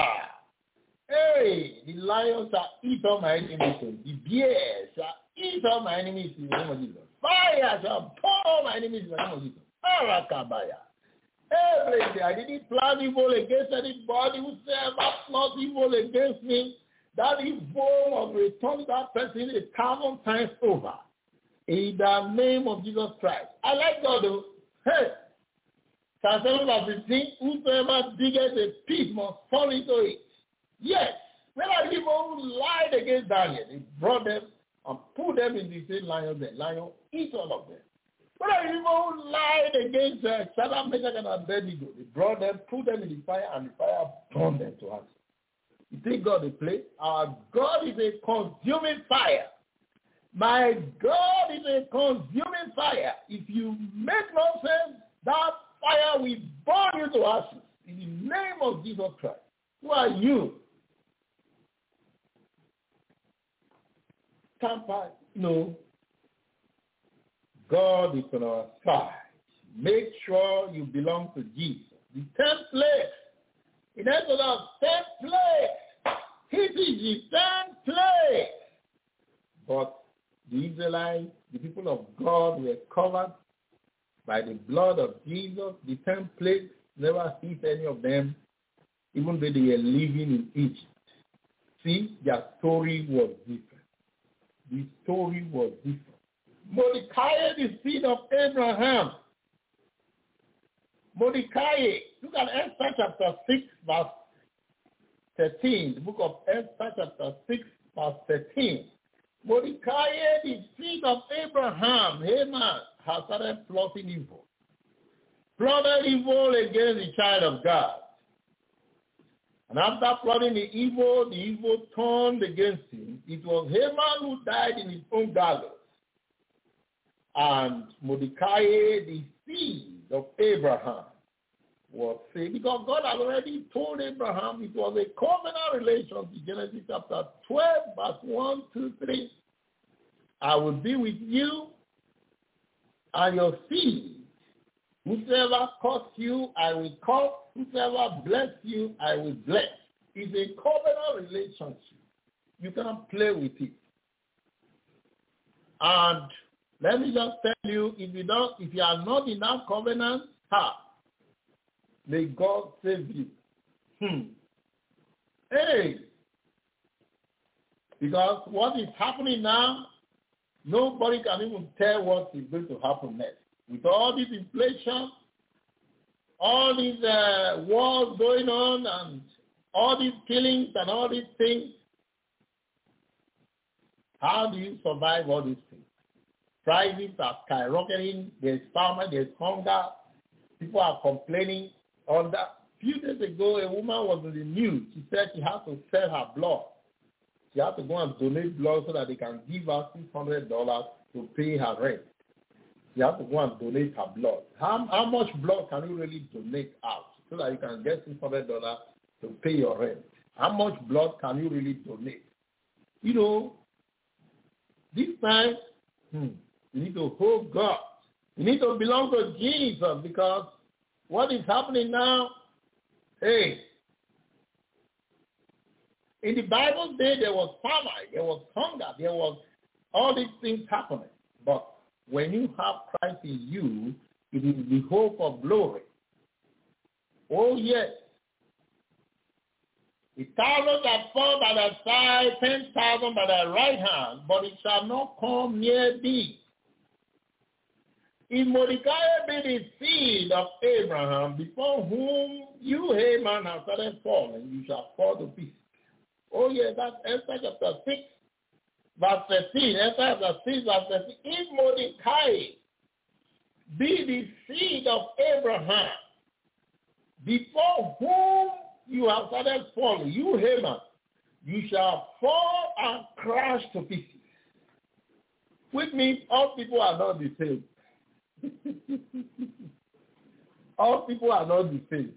Hey, the lion shall eat all my enemies. The bear shall eat all my enemies in the name of Jesus. Fire shall pour all my enemies in the name of Jesus. Arakabaya. Everything. I didn't plan evil against anybody. Whosoever plot evil against me, that evil must return to that person 1,000 times over. In the name of Jesus Christ. I like God though. Hey, Psalm 7 verse 15, whosoever diggeth a pit must fall into it. Yes. When are people who lied against Daniel? They brought them and put them in the same lion. The lion eat all of them. When are people who lied against Shadrach, Meshach, and Abednego? They brought them, put them in the fire, and the fire burned them to us. You think God will play? Our God is a consuming fire. My God is a consuming fire. If you make no sense, that fire will burn you to ashes. In the name of Jesus Christ. Who are you? Tampa? No. God is on our side. Make sure you belong to Jesus. The 10th place. In Exodus, 10th place. It is the 10th place. But the Israelites, the people of God, were covered by the blood of Jesus. The 10 plagues never hit any of them, even though they were living in Egypt. See, their story was different. The story was different. Mordecai, the seed of Abraham. Mordecai, look at Esther chapter 6, verse 13. The book of Esther chapter 6, verse 13. Mordecai, the seed of Abraham, Haman, has started plotting evil. Plotted evil against the child of God. And after plotting the evil turned against him. It was Haman who died in his own gallows. And Mordecai, the seed of Abraham, was saved because God had already told Abraham it was a covenant relationship. Genesis chapter 12, verse 1, 2, 3. I will be with you and your seed. Whosoever curse you, I will curse. Whosoever bless you, I will bless. It's a covenant relationship. You cannot play with it. And let me just tell you, if you are not in that covenant, may God save you. Hey! Because what is happening now, nobody can even tell what is going to happen next. With all this inflation, all these wars going on, and all these killings and all these things, how do you survive all these things? Prices are skyrocketing. There's famine, there's hunger. People are complaining. On that, a few days ago, a woman was in the news. She said she had to sell her blood. She had to go and donate blood so that they can give her $600 to pay her rent. She had to go and donate her blood. How much blood can you really donate out so that you can get $600 to pay your rent? How much blood can you really donate? You know, this time, you need to hold God. You need to belong to Jesus, because what is happening now, in the Bible day there was famine, there was hunger, there was all these things happening. But when you have Christ in you, it is the hope of glory. Oh yes. 1,000 that fall by thy side, 10,000 by thy right hand, but it shall not come near thee. If Mordecai be the seed of Abraham, before whom you, Haman, have started falling, you shall fall to pieces. Oh yeah, that's Esther chapter 6, verse 13. Esther chapter 6, verse 13. If Mordecai be the seed of Abraham, before whom you have started falling, you, Haman, you shall fall and crash to pieces. Which means all people are not the same. All people are not the same.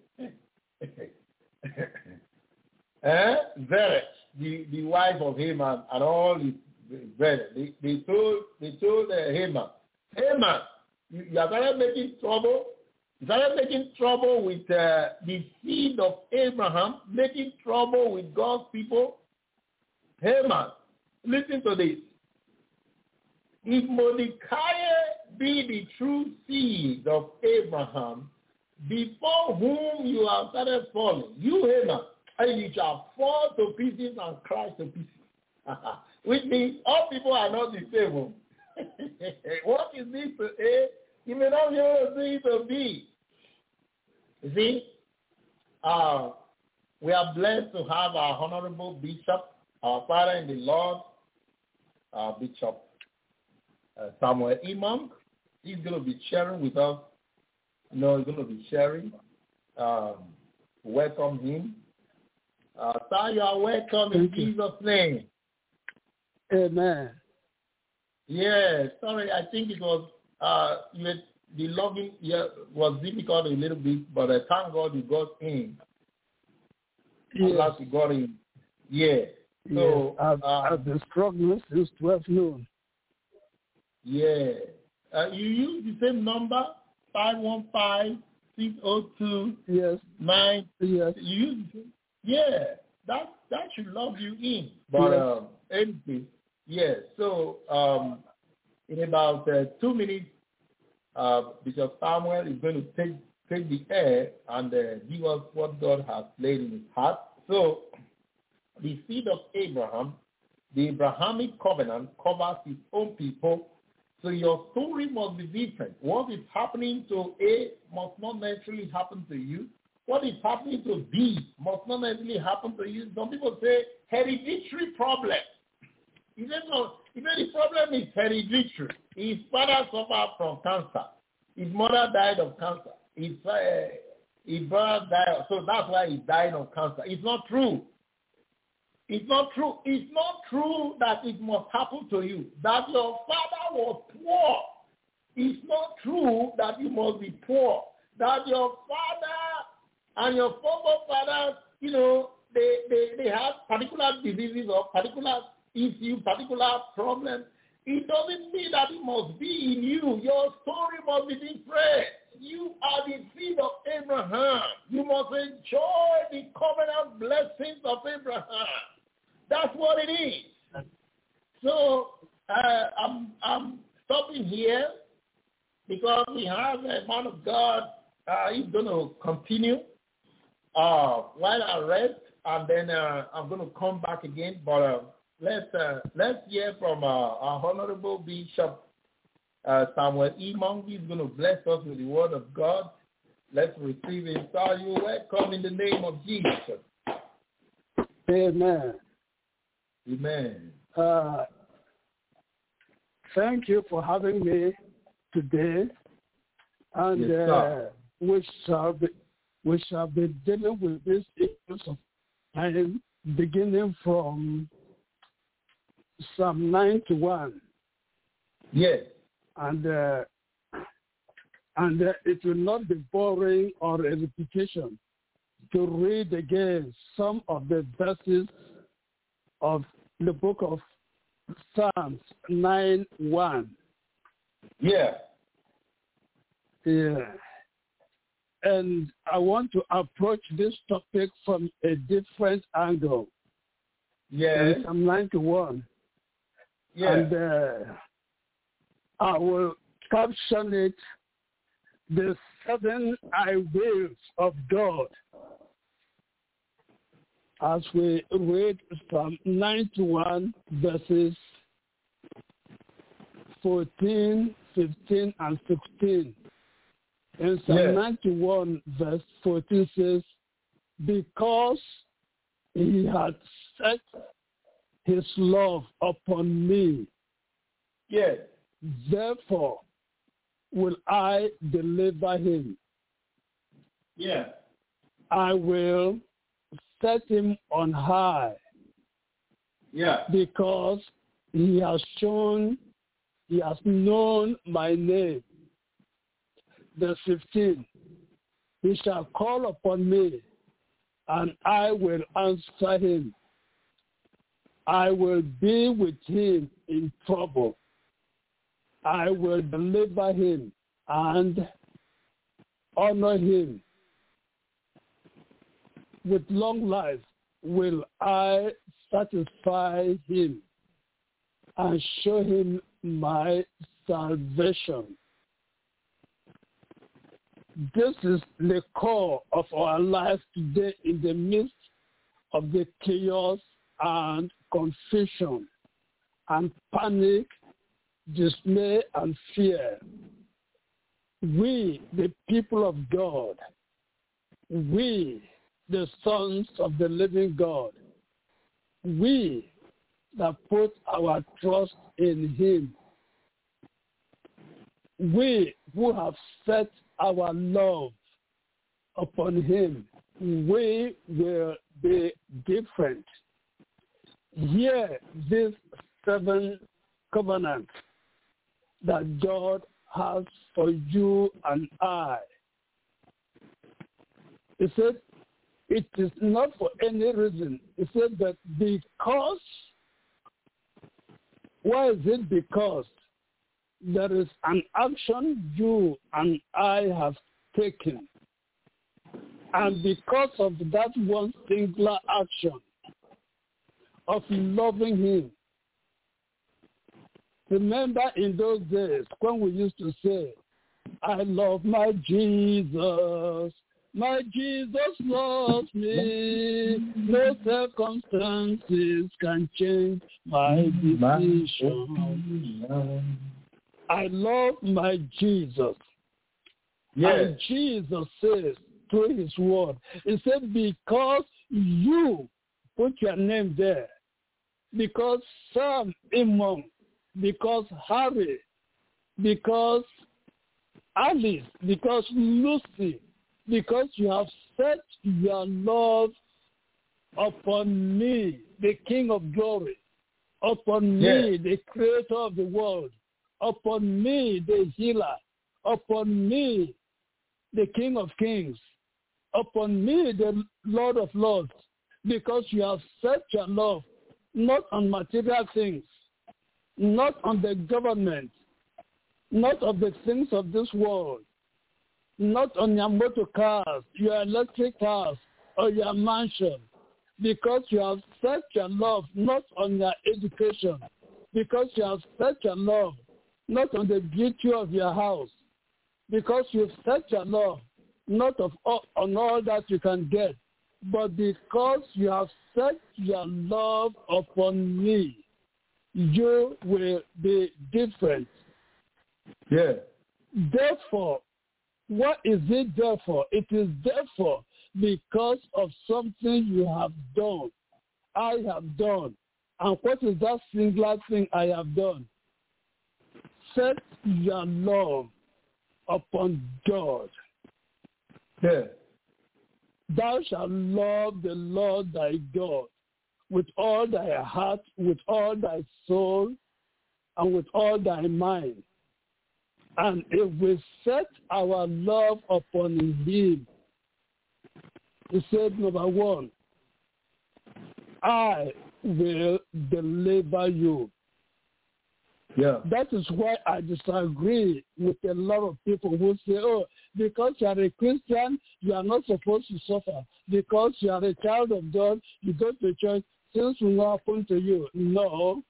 Zeresh, the wife of Haman, and all his brethren, they told Haman, you are started making trouble. You started making trouble with the seed of Abraham, making trouble with God's people. Haman, listen to this. If Mordecai be the true seed of Abraham, before whom you have started falling, you, Haman, and you shall fall to pieces and crash to pieces. Which means all people are not the same. What is this to A? You may not be able to see it to B. You see, we are blessed to have our honorable bishop, our father in the Lord, Bishop Samuel Imam. He's going to be sharing with us. He's going to be sharing. Welcome him. Sir, you are welcome in Jesus' name. Amen. Yeah, sorry, I think it was the login was difficult a little bit, but I thank God you got in. Yes. At last you got in. Yeah. So I've been struggling since 12 noon. Yeah. You use the same number, 515-602. Yes. 9. Yes. You use the same. Yeah. That should log you in. But anyway, yeah. So in about 2 minutes, Bishop Samuel is going to take the air and give us what God has laid in his heart. So the seed of Abraham, the Abrahamic covenant covers his own people. So your story must be different. What is happening to A must not necessarily happen to you. What is happening to B must not necessarily happen to you. Some people say hereditary problem. He said, no, the problem is hereditary. His father suffered from cancer. His mother died of cancer. His brother died. So that's why he died of cancer. It's not true. It's not true. It's not true that it must happen to you. That your father was poor. It's not true that you must be poor. That your father and your forefathers, they have particular diseases or particular issue, particular problem. It doesn't mean that it must be in you. Your story must be different. You are the seed of Abraham. You must enjoy the covenant blessings of Abraham. That's what it is. So I'm stopping here because we have a man of God. He's going to continue while I rest, and then I'm going to come back again. But let's hear from our Honorable Bishop Samuel Imong. He's going to bless us with the word of God. Let's receive him. So you welcome in the name of Jesus. Amen. Amen. Thank you for having me today. And Yes, we shall be dealing with these issues of time beginning from Psalm 91. Yes. And it will not be boring or a repetition to read again some of the verses of the book of Psalms 9:1. Yeah. Yeah. And I want to approach this topic from a different angle. Yes. Psalm 91. Yeah. And I will caption it, the 7 I wills of God, as we read Psalm 91 verses 14, 15, and 16. And Psalm 91 verse 14 says, because he had set his love upon me, Yes. therefore will I deliver him. Yeah. I will set him on high. Yeah. Because he has known my name. Verse 15, he shall call upon me, and I will answer him. I will be with him in trouble. I will deliver him and honor him. With long life will I satisfy him and show him my salvation. This is the core of our life today in the midst of the chaos and confusion and panic, dismay and fear. We, the people of God, we, the sons of the living God, we that put our trust in him, we who have set our love upon him, we will be different. Hear these 7 covenants that God has for you and I. He said, it is not for any reason. He said that because, why is it because? There is an action you and I have taken. And because of that one singular action of loving him. Remember in those days when we used to say, I love my Jesus. My Jesus loves me. No circumstances can change my decision. I love my Jesus. Yes. And Jesus says through his word, he said, because you put your name there, because Sam Imam, because Harry, because Alice, because Lucy, because you have set your love upon me, the King of glory, upon me, the creator of the world, upon me, the healer, upon me, the King of kings, upon me, the Lord of lords, because you have set your love not on material things, not on the government, not of the things of this world, not on your motor cars, your electric cars, or your mansion, because you have set your love not on your education, because you have set your love not on the beauty of your house, because you've set your love not on all that you can get, but because you have set your love upon me, you will be different. Yeah. Therefore, what is it therefore? It is therefore because of something you have done, I have done. And what is that singular thing I have done? Set your love upon God. Yeah. Thou shalt love the Lord thy God with all thy heart, with all thy soul, and with all thy mind. And if we set our love upon him, he said, number one, I will deliver you. Yeah. That is why I disagree with a lot of people who say, oh, because you are a Christian, you are not supposed to suffer. Because you are a child of God, you go to church, things will not happen to you. No.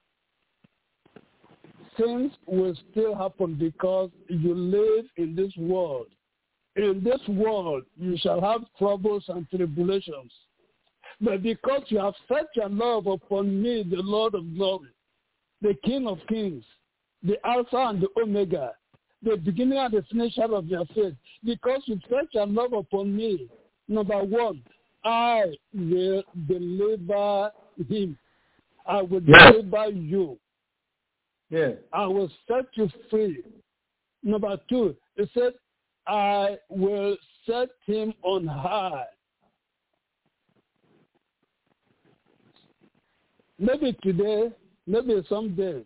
Things will still happen because you live in this world. In this world, you shall have troubles and tribulations. But because you have set your love upon me, the Lord of glory, the King of kings, the Alpha and the Omega, the beginning and the finisher of your faith, because you set your love upon me, number one, I will deliver him. I will deliver you. Yeah. I will set you free. Number two, it said, I will set him on high. Maybe today, maybe someday.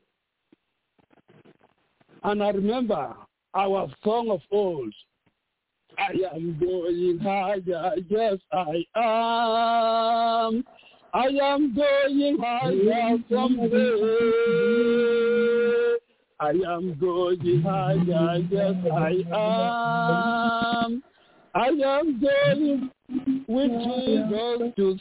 And I remember our song of old. I am going higher, yes I am. I am going higher someday. I am going higher, yes I am. I am going with Jesus to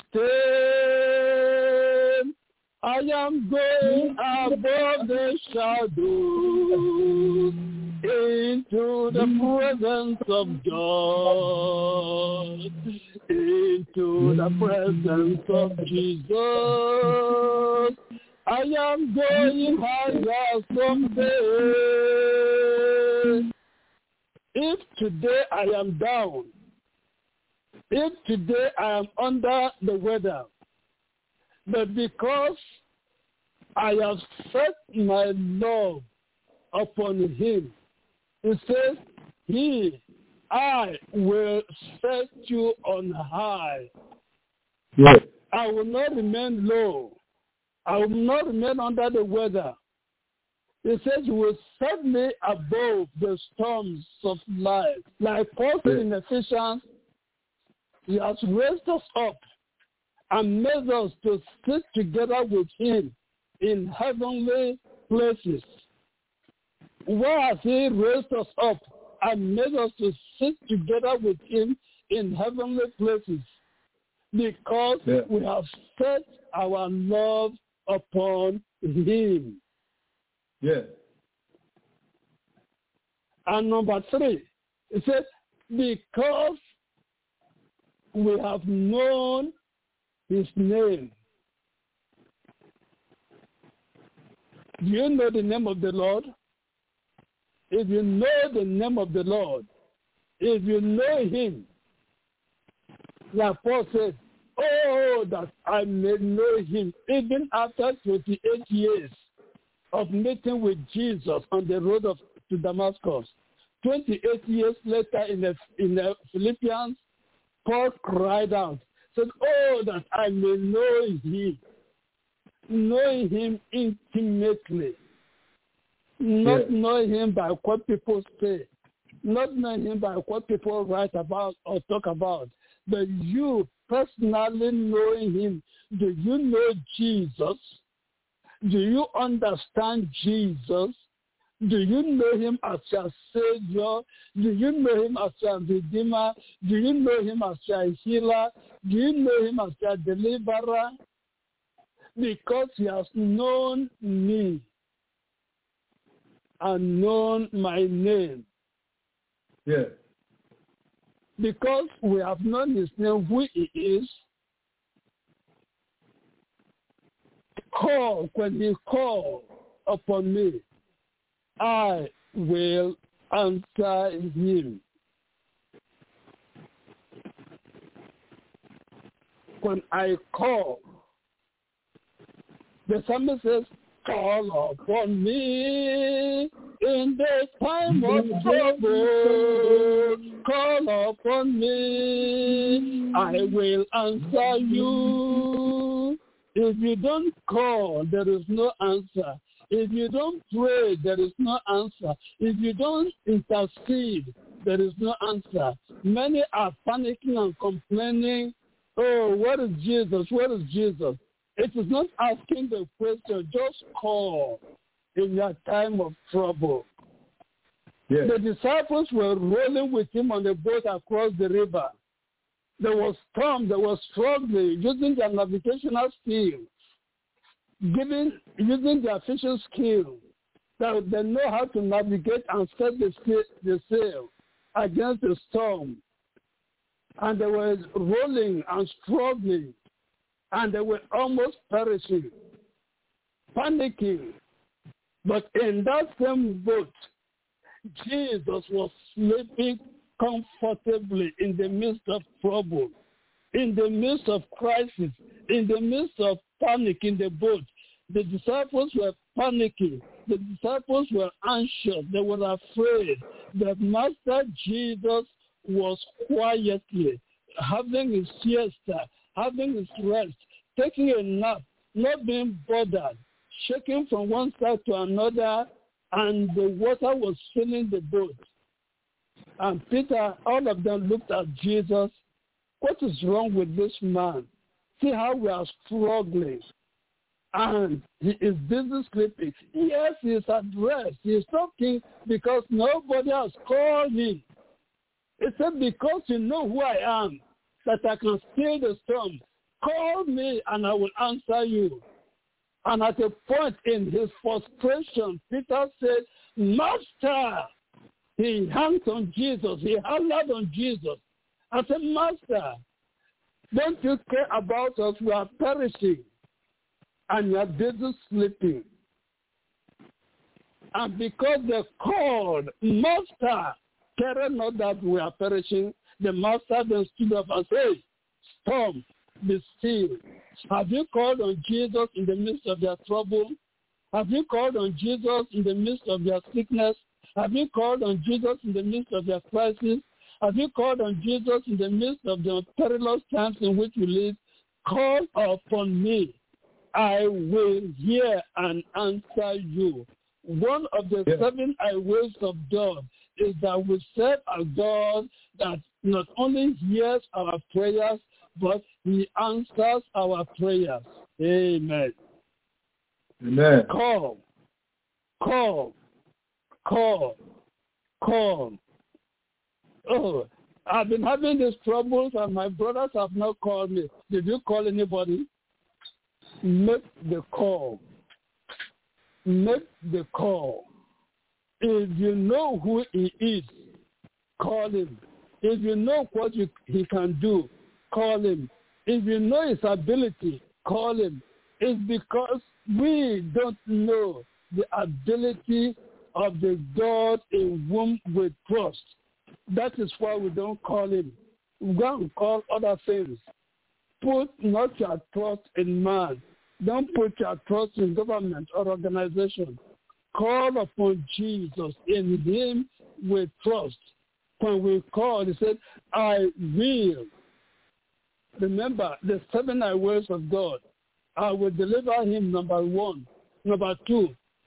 stay. I am going above the shadows into the presence of God, into the presence of Jesus. I am going higher someday. If today I am down, if today I am under the weather, but because I have set my love upon him, he says, I will set you on high. Yes. I will not remain low. I will not remain under the weather. He says, you will set me above the storms of life. Like Paul said in Ephesians, he has raised us up and made us to sit together with him in heavenly places. Where has he raised us up and made us to sit together with him in heavenly places? Because we have set our love upon him. Yeah. And number three, It says, because we have known his name. Do you know the name of the Lord? If you know the name of the Lord, if you know him, like Paul said, oh, that I may know him, even after 28 years of meeting with Jesus on the road to Damascus. 28 years later in the Philippians, Paul cried out, said, oh, that I may know him, knowing him intimately, not knowing him by what people say, not knowing him by what people write about or talk about, but you personally knowing him. Do you know Jesus? Do you understand Jesus? Do you know him as your Savior? Do you know him as your Redeemer? Do you know him as your healer? Do you know him as your deliverer? Because he has known me and known my name. Yes. Because we have known his name, who he is, when he calls upon me, I will answer him. When I call, the psalmist says, call upon me in the time of trouble. Call upon me, I will answer you. If you don't call, there is no answer. If you don't pray, there is no answer. If you don't intercede, there is no answer. Many are panicking and complaining, oh, where is Jesus? Where is Jesus? It is not asking the question, just call in your time of trouble. Yes. The disciples were rolling with him on the boat across the river. There was storm, there was struggling, using their navigational skills, using their fishing skills. They know how to navigate and set the sail against the storm. And they were rolling and struggling, and they were almost perishing, panicking. But in that same boat, Jesus was sleeping comfortably in the midst of trouble, in the midst of crisis, in the midst of panic in the boat. The disciples were panicking. The disciples were anxious. They were afraid. The Master Jesus was quietly having his siesta, having his rest, taking a nap, not being bothered, shaking from one side to another, and the water was filling the boat. And Peter, all of them looked at Jesus. What is wrong with this man? See how we are struggling. And he is busy sleeping. Yes, he is at rest. He is talking because nobody has called him. He said, because you know who I am, that I can still the storm. Call me and I will answer you. And at a point in his frustration, Peter said, Master! He hung on Jesus. He hollered on Jesus. I said, Master, don't you care about us? We are perishing. And you are busy sleeping. And because they called, Master, caring not that we are perishing, the Master then stood up and said, storm, be still. Have you called on Jesus in the midst of their trouble? Have you called on Jesus in the midst of their sickness? Have you called on Jesus in the midst of their crisis? Have you called on Jesus in the midst of the perilous times in which we live? Call upon me. I will hear and answer you. One of the 7 I wills of God is that we serve a God that not only hears our prayers, but he answers our prayers. Amen. Amen. Call. Oh, I've been having these troubles and my brothers have not called me. Did you call anybody? Make the call. Make the call. If you know who he is, call him. If you know what he can do, call him. If you know his ability, call him. It's because we don't know the ability of the God in whom we trust. That is why we don't call him. We go and call other things. Put not your trust in man. Don't put your trust in government or organization. Call upon Jesus. In him we trust. When we call, he said, I will. Remember the 7 I wills of God. I will deliver him, number 1. Number 2,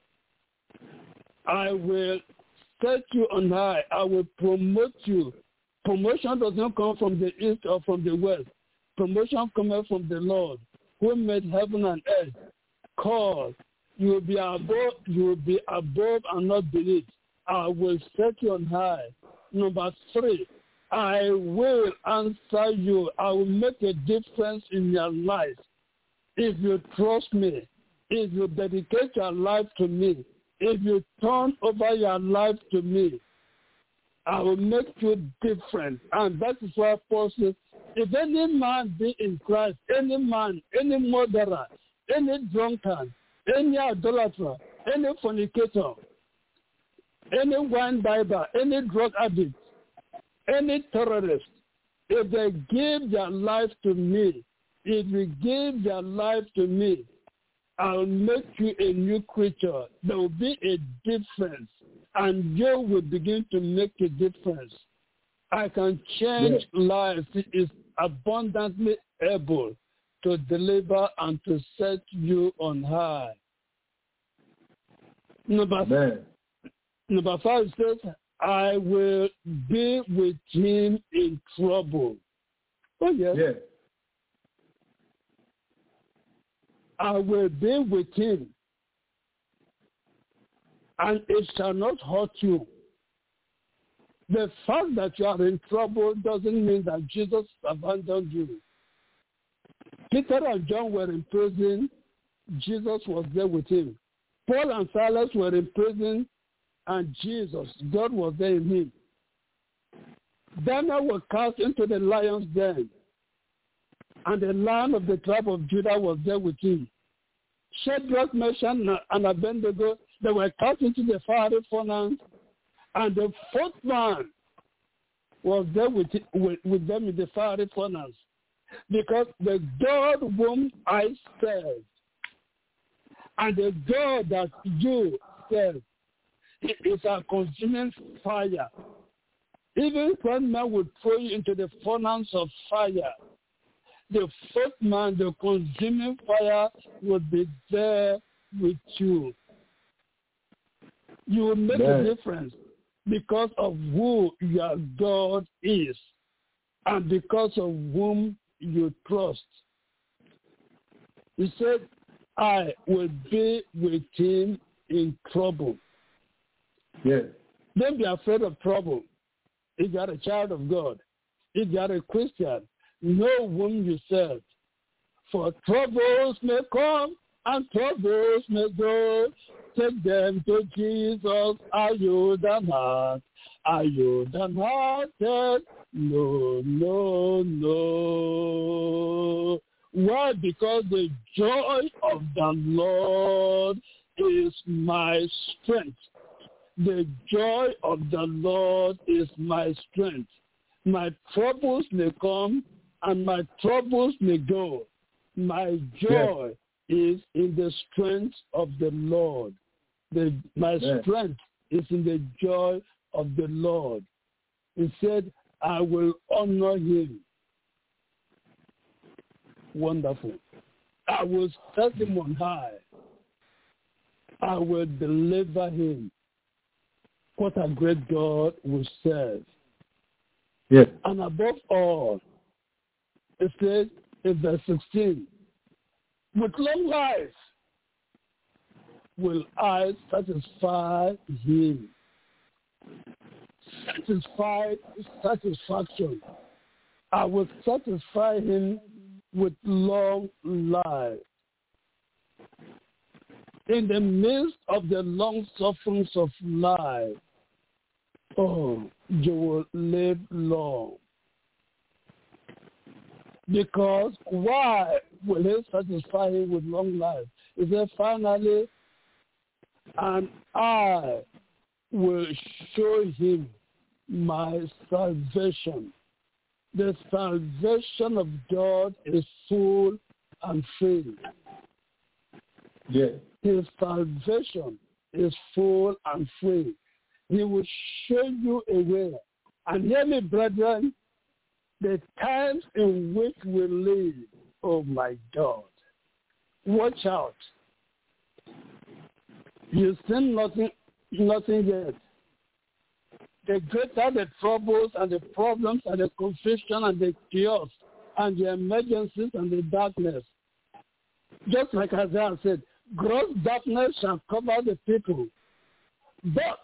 I will set you on high. I will promote you. Promotion does not come from the east or from the west. Promotion comes from the Lord who made heaven and earth. Call. You will be above and not beneath. I will set you on high. Number 3, I will answer you. I will make a difference in your life. If you trust me, if you dedicate your life to me, if you turn over your life to me, I will make you different. And that is why Paul says, if any man be in Christ, any man, any murderer, any drunkard, any idolater, any fornicator, any wine bibber, any drug addict, any terrorist, if they give their life to me, if you give their life to me, I'll make you a new creature. There will be a difference, and you will begin to make a difference. I can change lives. He is abundantly able to deliver and to set you on high. Number 5 says, I will be with him in trouble. Oh, yes. Yeah. I will be with him, and it shall not hurt you. The fact that you are in trouble doesn't mean that Jesus abandoned you. Peter and John were in prison. Jesus was there with him. Paul and Silas were in prison, and Jesus, God was there in him. Daniel was cast into the lion's den, and the Lion of the tribe of Judah was there with him. Shadrach, Meshach, and Abednego, they were cast into the fiery furnace, and the 4th man was there with them in the fiery furnace. Because the God whom I serve, and the God that you serve, is a consuming fire. Even when man would throw you into the furnace of fire, the 4th man, the consuming fire, would be there with you. You will make a difference because of who your God is and because of whom you trust. He said, I will be with him in trouble. Yes. Don't be afraid of trouble. If you are a child of God, if you are a Christian, know whom you serve. For troubles may come and troubles may go. Take them to Jesus. Are you downhearted? Are you downhearted? No, no, no. Why? Because the joy of the Lord is my strength. The joy of the Lord is my strength. My troubles may come and my troubles may go. My joy is in the strength of the Lord. My strength is in the joy of the Lord. He said, I will honor him. Wonderful. I will set him on high. I will deliver him. What a great God we serve. Yes. And above all, it says in verse 16, with long life will I satisfy him. Satisfaction. I will satisfy him with long life. In the midst of the long sufferings of life, oh, you will live long. Because why will he satisfy him with long life? He said, finally, and I will show him my salvation. The salvation of God is full and free. Yes. His salvation is full and free. He will show you a way. And hear me, brethren, the times in which we live, oh my God, watch out. You see nothing yet. The greater the troubles and the problems and the confusion and the chaos and the emergencies and the darkness. Just like Isaiah said, gross darkness shall cover the people. But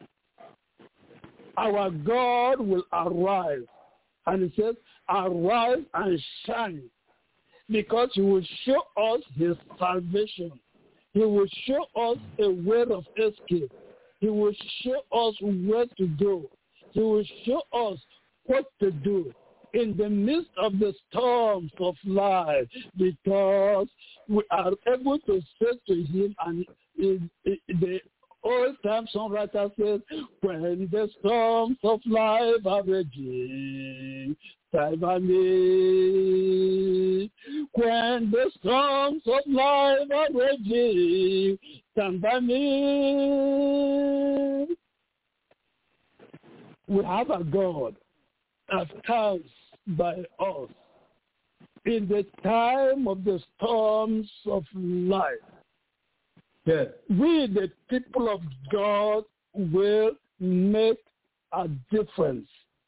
our God will arise. And he says, arise and shine, because he will show us his salvation. He will show us a way of escape. He will show us where to go. He will show us what to do in the midst of the storms of life, because we are able to say to him, and the old-time songwriter says, when the storms of life are raging, stand by me. When the storms of life are raging, stand by me. We have a God that stands by us in the time of the storms of life. Yes. We, the people of God, will make a difference.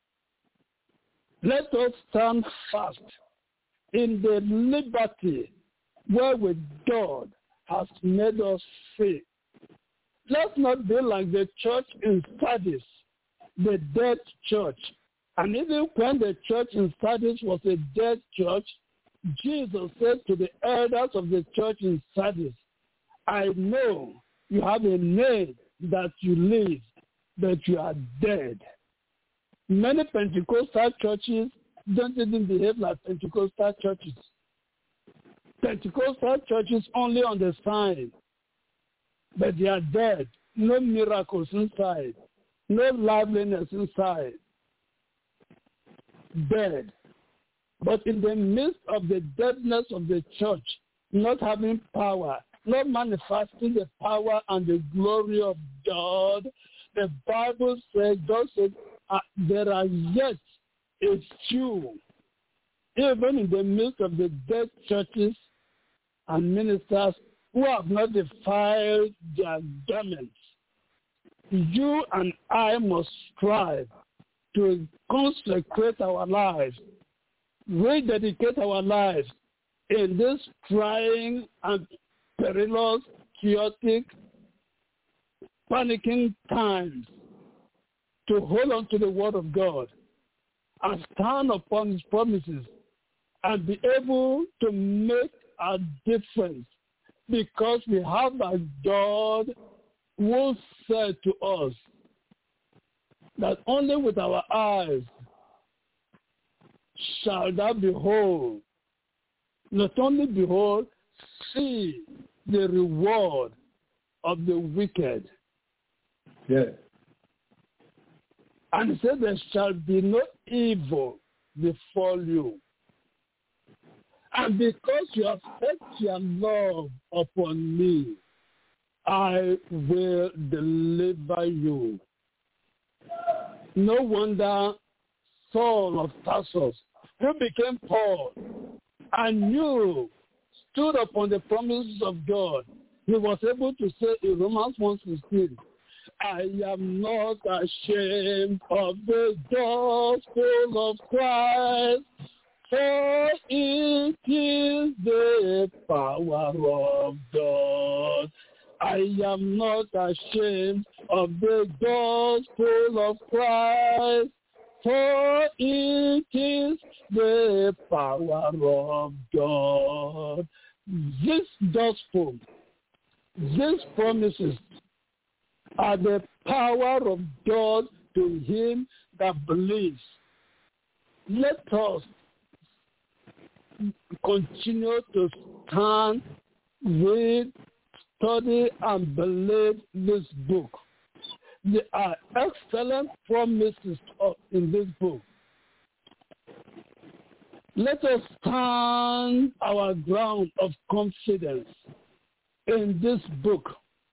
Let us stand fast in the liberty wherewith God has made us free. Let's not be like the church in Sardis, the dead church. And even when the church in Sardis was a dead church, Jesus said to the elders of the church in Sardis, I know you have a name that you live, but you are dead. Many Pentecostal churches don't even behave like Pentecostal churches. Pentecostal churches only on the sign, but they are dead. No miracles inside. No liveliness inside. Dead. But in the midst of the deadness of the church, not having power, not manifesting the power and the glory of God, the Bible says, God said, there are yet a few, even in the midst of the dead churches and ministers, who have not defiled their garments. You and I must strive to consecrate our lives, rededicate our lives in this trying and perilous, chaotic, panicking times, to hold on to the word of God and stand upon his promises and be able to make a difference, because we have a God who said to us that only with our eyes shall thou behold, not only behold, see the reward of the wicked. Yes. And he said, there shall be no evil befall you. And because you have set your love upon me, I will deliver you. No wonder Saul of Tarsus, who became Paul, and you stood upon the promises of God, he was able to say in Romans 1:16, I am not ashamed of the gospel of Christ, for it is the power of God. I am not ashamed of the gospel of Christ, for it is the power of God. This gospel, these promises are the power of God to him that believes. Let us continue to stand, read, study, and believe this book. There are excellent promises in this book. Let us stand our ground of confidence in this book,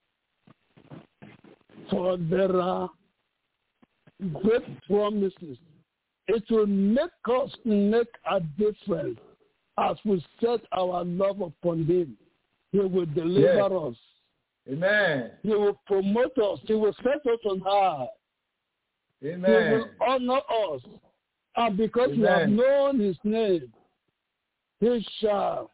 for there are great promises. It will make us make a difference as we set our love upon him. He will deliver us. Amen. He will promote us. He will set us on high. Amen. He will honor us. And because we have known his name, we shall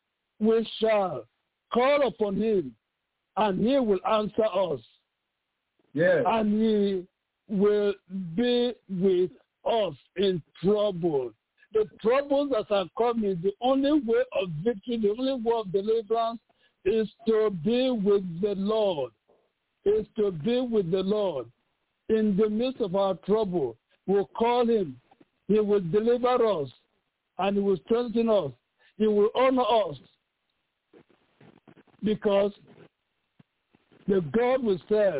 call upon him, and he will answer us. Yes. And he will be with us in trouble. The troubles that are coming, the only way of victory, the only way of deliverance is to be with the Lord. Is to be with the Lord. In the midst of our trouble, we'll call him. He will deliver us, and he will strengthen us. He will honor us, because the God will say,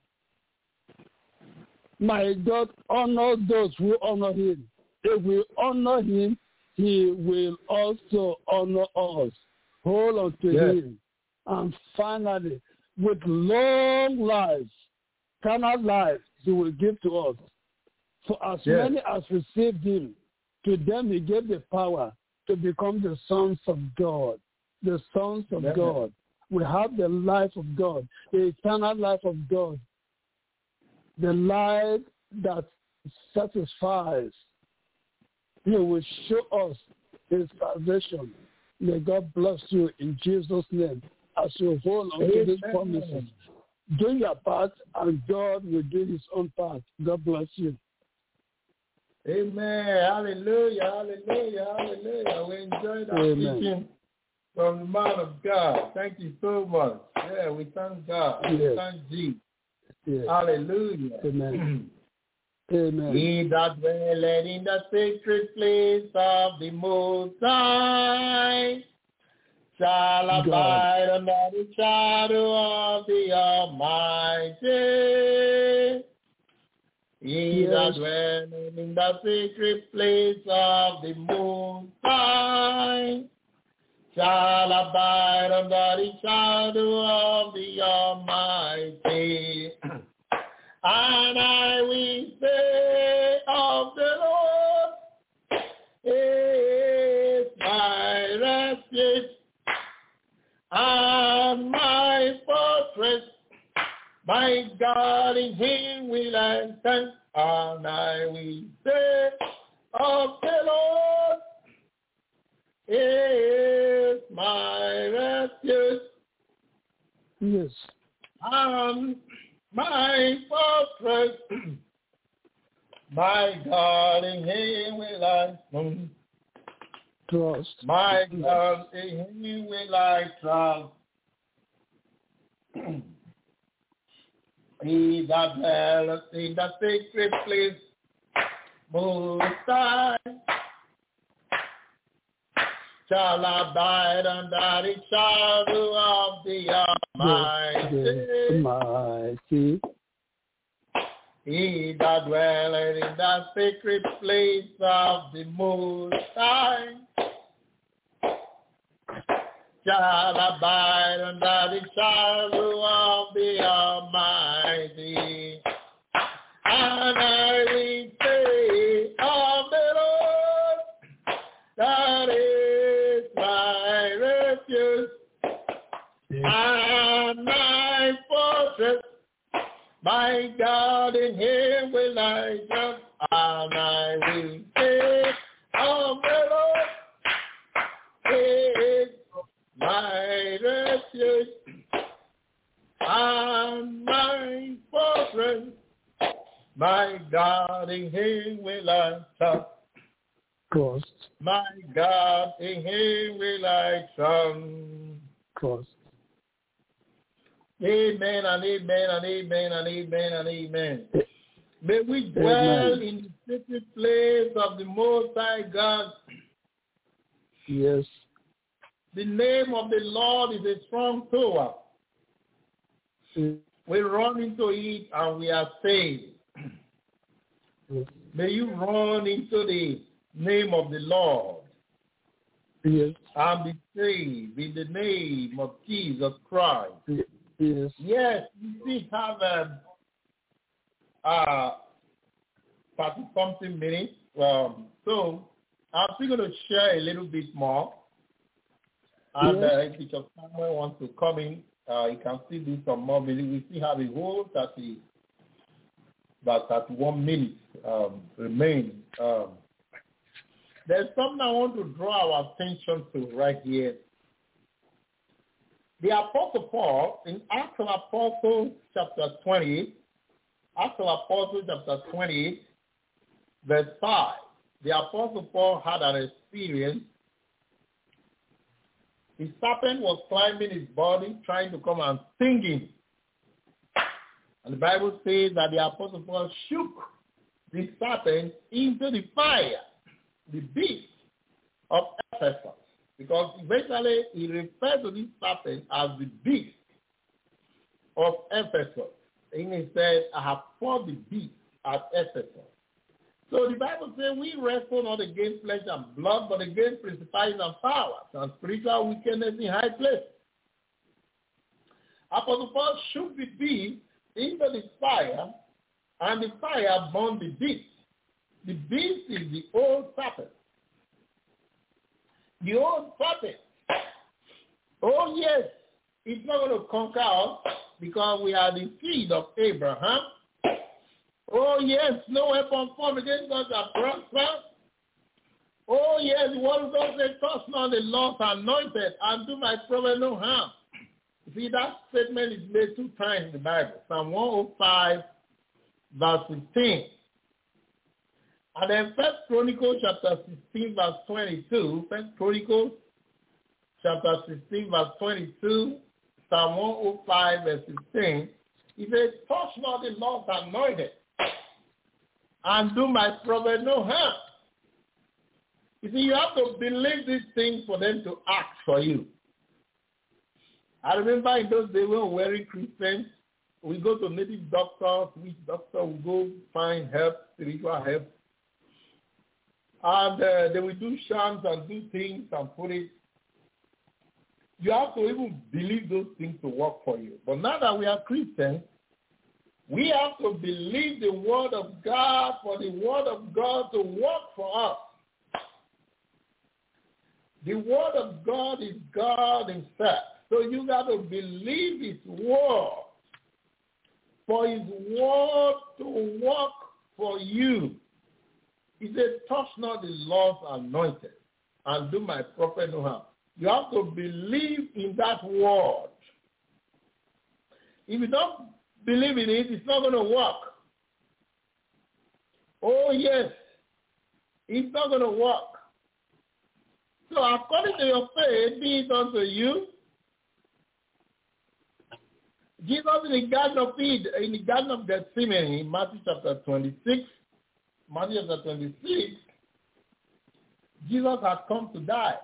my God honors those who honor him. If we honor him, he will also honor us. Hold on to him. And finally, with long lives, eternal life, he will give to us. For as many as received him, to them he gave the power to become the sons of God. The sons of God. We have the life of God, the eternal life of God, the life that satisfies. He will show us his salvation. May God bless you in Jesus' name as you hold on to these promises. Do your part, and God will do his own part. God bless you. Amen. Hallelujah. Hallelujah. Hallelujah. We enjoyed our teaching from the man of God. Thank you so much. Yeah, we thank God. We thank Jesus. Hallelujah. Amen. Amen. He that dwelleth in the sacred place of the Most High shall abide under the shadow of the Almighty. He that dwelleth in the sacred place of the Most High shall abide under the shadow of the Almighty. And I will say of the Lord, is my refuge and my fortress. My God, in him will I stand. And I will say of the Lord, is my refuge. Yes. And my fortress, my God, in him will I trust. My God, in him will I trust. He that dwelleth in the sacred place, Most High, shall abide under the shadow of the Almighty. He that dwelleth in the sacred place of the Most High shall abide under the shadow of the Almighty. And I will say of the Lord, that is my refuge and my fortress. My God, in him will I trust. And I will say of the Lord, he is my refuge and my fortress. My God, in him will I trust. Trust. My God, in him will I trust. Trust. Amen and amen and amen and amen and amen. May we dwell in the secret place of the Most High God. Yes. The name of the Lord is a strong tower. We run into it and we are saved. Yes. May you run into the name of the Lord. Yes. And be saved in the name of Jesus Christ. Yes. Yes, we still have 30-something minutes. So I'm still going to share a little bit more. And if Bishop Samuel wants to come in, he can still do some more minutes. We still have a whole 31 minutes remaining. There's something I want to draw our attention to right here. The Apostle Paul, in Acts of Apostles chapter 28, Acts of Apostles chapter 28, verse 5, the Apostle Paul had an experience. The serpent was climbing his body, trying to come and sting him. And the Bible says that the Apostle Paul shook the serpent into the fire, the beast of Ephesus. Because eventually he referred to this serpent as the beast of Ephesus. And he said, I have fought the beast at Ephesus. So the Bible says we wrestle not against flesh and blood, but against principalities and powers and spiritual wickedness in high places. Apostle Paul shook the beast into the fire, and the fire burned the beast. The beast is the old serpent. The old serpent. Oh yes, it's not going to conquer us because we are the seed of Abraham. Oh yes, no weapon formed against us shall prosper. Oh yes, the word of God says, touch not the Lord's anointed and do my prophet no harm. See, that statement is made 2 times in the Bible. Psalm 105, verse 15. And then 1 Chronicles chapter 16, verse 22. 1 Chronicles chapter 16, verse 22. Psalm 105, verse 15. He says, touch not the Lord's anointed and do my prophet no harm. You see, you have to believe these things for them to act for you. I remember in those days when we were wearing Christians, we go to native doctors, which doctor will go find help, spiritual help. And they will do charms and do things and put it. You have to even believe those things to work for you. But now that we are Christians, we have to believe the word of God for the word of God to work for us. The word of God is God himself. So you got to believe his word for his word to work for you. He said, touch not the Lord's anointed and do my prophet no harm. You have to believe in that word. If you don't believe in it, it's not going to work. Oh, yes, it's not going to work. So according to your faith, be it unto you. Jesus in the Garden of Eden, in the Garden of Gethsemane, in Matthew chapter 26, Jesus had come to die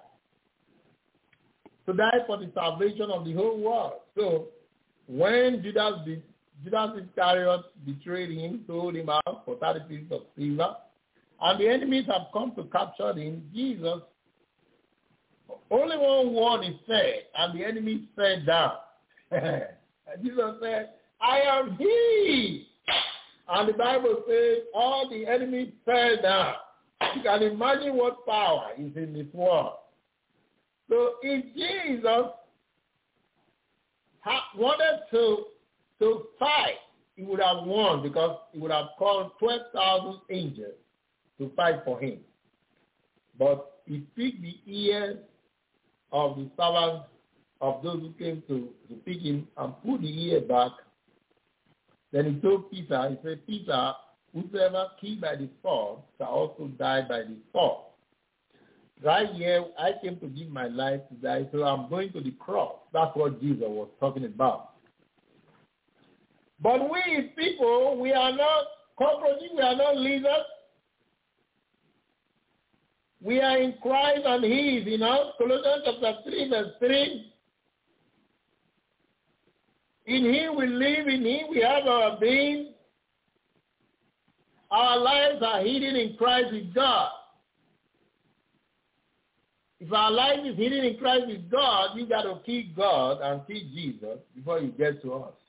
for the salvation of the whole world. So when Judas Iscariot betrayed him, sold him out for 30 pieces of silver, and the enemies have come to capture him, Jesus, only one word is said, and the enemies fell down. And Jesus said, I am he. And the Bible says all the enemies fell down. You can imagine what power is in this world. So if Jesus wanted to fight, he would have won because he would have called 12,000 angels to fight for him. But he picked the ears of the servants of those who came to pick him and put the ear back. Then he told Peter, he said, Peter, whosoever killed by the sword shall also die by the sword. Right here, I came to give my life to die, so I'm going to the cross. That's what Jesus was talking about. But we people, we are not cockroaches, we are not lizards. We are in Christ and he is in us. Colossians chapter 3 verse 3. In him we live, in him we have our being. Our lives are hidden in Christ with God. If our life is hidden in Christ with God, you got to kill God and kill Jesus before you get to us.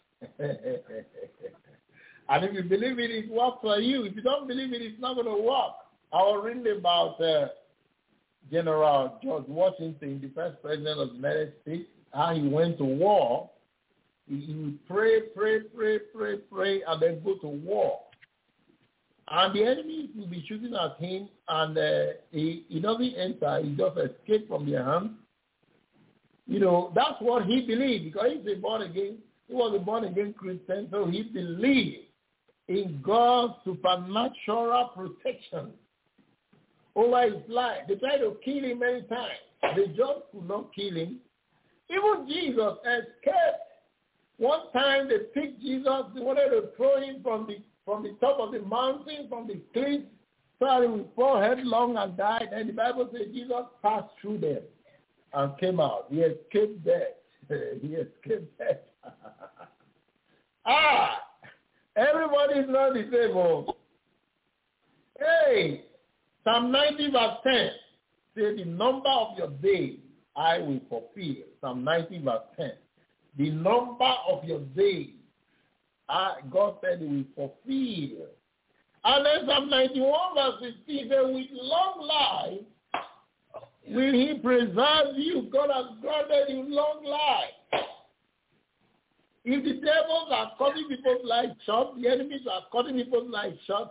And if you believe it, it works for you. If you don't believe it, it's not going to work. I was reading about General George Washington, the first president of the United States, how he went to war. He would pray, and then go to war. And the enemy will be shooting at him, and he doesn't enter. He just escapes from their hands. You know, that's what he believed, because he's a born again. He was a born again Christian, so he believed in God's supernatural protection over his life. They tried to kill him many times. They just could not kill him. Even Jesus escaped. One time they picked Jesus. They wanted to throw him from the top of the mountain, from the cliff, so that he would fall headlong and die. And the Bible says Jesus passed through them and came out. He escaped death. He escaped death. Everybody is not the same. Oh. Hey, Psalm 90 verse 10 says, the number of your days I will fulfill. Psalm 90 verse 10. The number of your days, God said he will fulfill. And then Psalm 91 verse 15 says, with long life will he preserve you. God has granted you long life. If the devils are cutting people's lives short, the enemies are cutting people's lives short,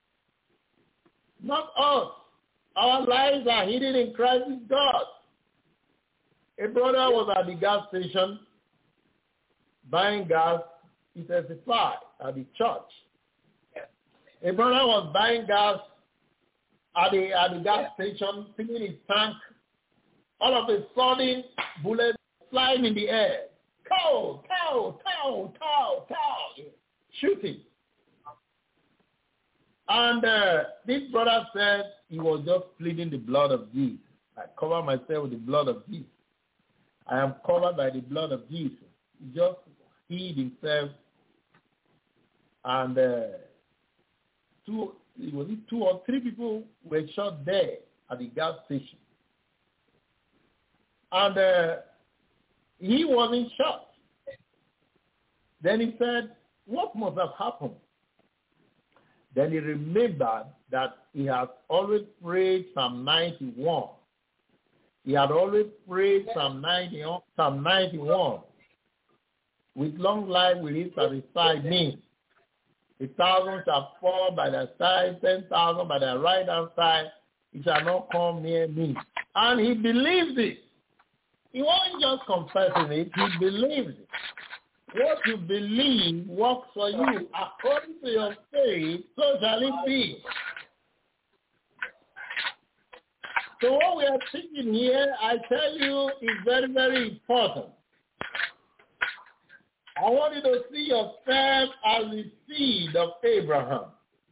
not us. Our lives are hidden in Christ with God. A brother was at the gas station buying gas. He testified at the church. A brother was buying gas at the gas station, filling his tank. All of a sudden, bullets flying in the air. Cow, shooting. And this brother said he was just pleading the blood of Jesus. I cover myself with the blood of Jesus. I am covered by the blood of Jesus. He just hid himself, and two or three people were shot there at the gas station. And he wasn't shot. Then he said, what must have happened? Then he remembered that he had always prayed Psalm 91. He had always prayed Psalm 91. With long life will he satisfy me. 1,000 shall fall by their side, 10,000 by their right hand side. It shall not come near me. And he believed it. He wasn't just confessing it, he believed it. What you believe works for you. According to your faith, so shall it be. So what we are thinking here, I tell you, is very, very important. I want you to see yourself as the seed of Abraham.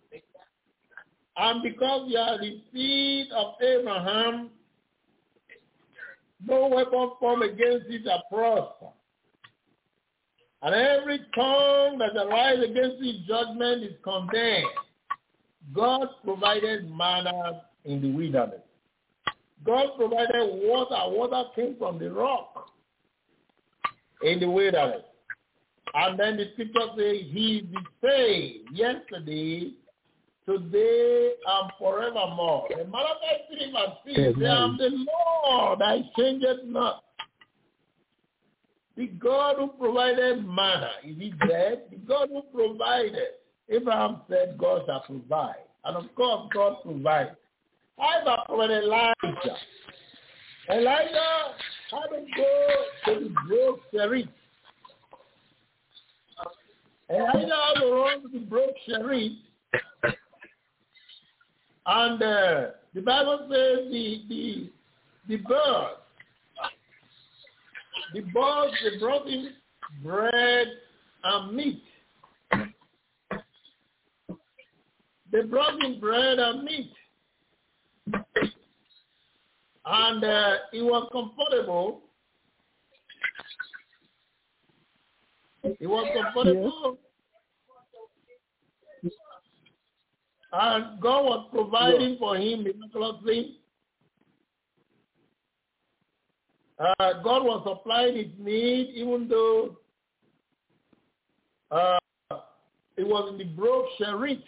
And because you are the seed of Abraham, no weapon formed against you shall prosper. And every tongue that arises against you, judgment is condemned. God provided manna in the wilderness. God provided water. Water came from the rock in the wilderness. And then the scripture says, he is the same yesterday, today, and forevermore. In Malachi 3 verse 6, I am the Lord, I change it not. The God who provided manna, is he dead? The God who provided. Abraham said, God shall provide. And of course, God provided. I've provided Elijah. Elijah had to go to the brook Cherith. Elijah had to run to the brook Cherith. And the Bible says the birds, they brought him bread and meat. They brought him bread and meat. And he was comfortable. He was comfortable. Yes. And God was providing for him miraculously. God was supplying his need, even though it was in the broke Sherit.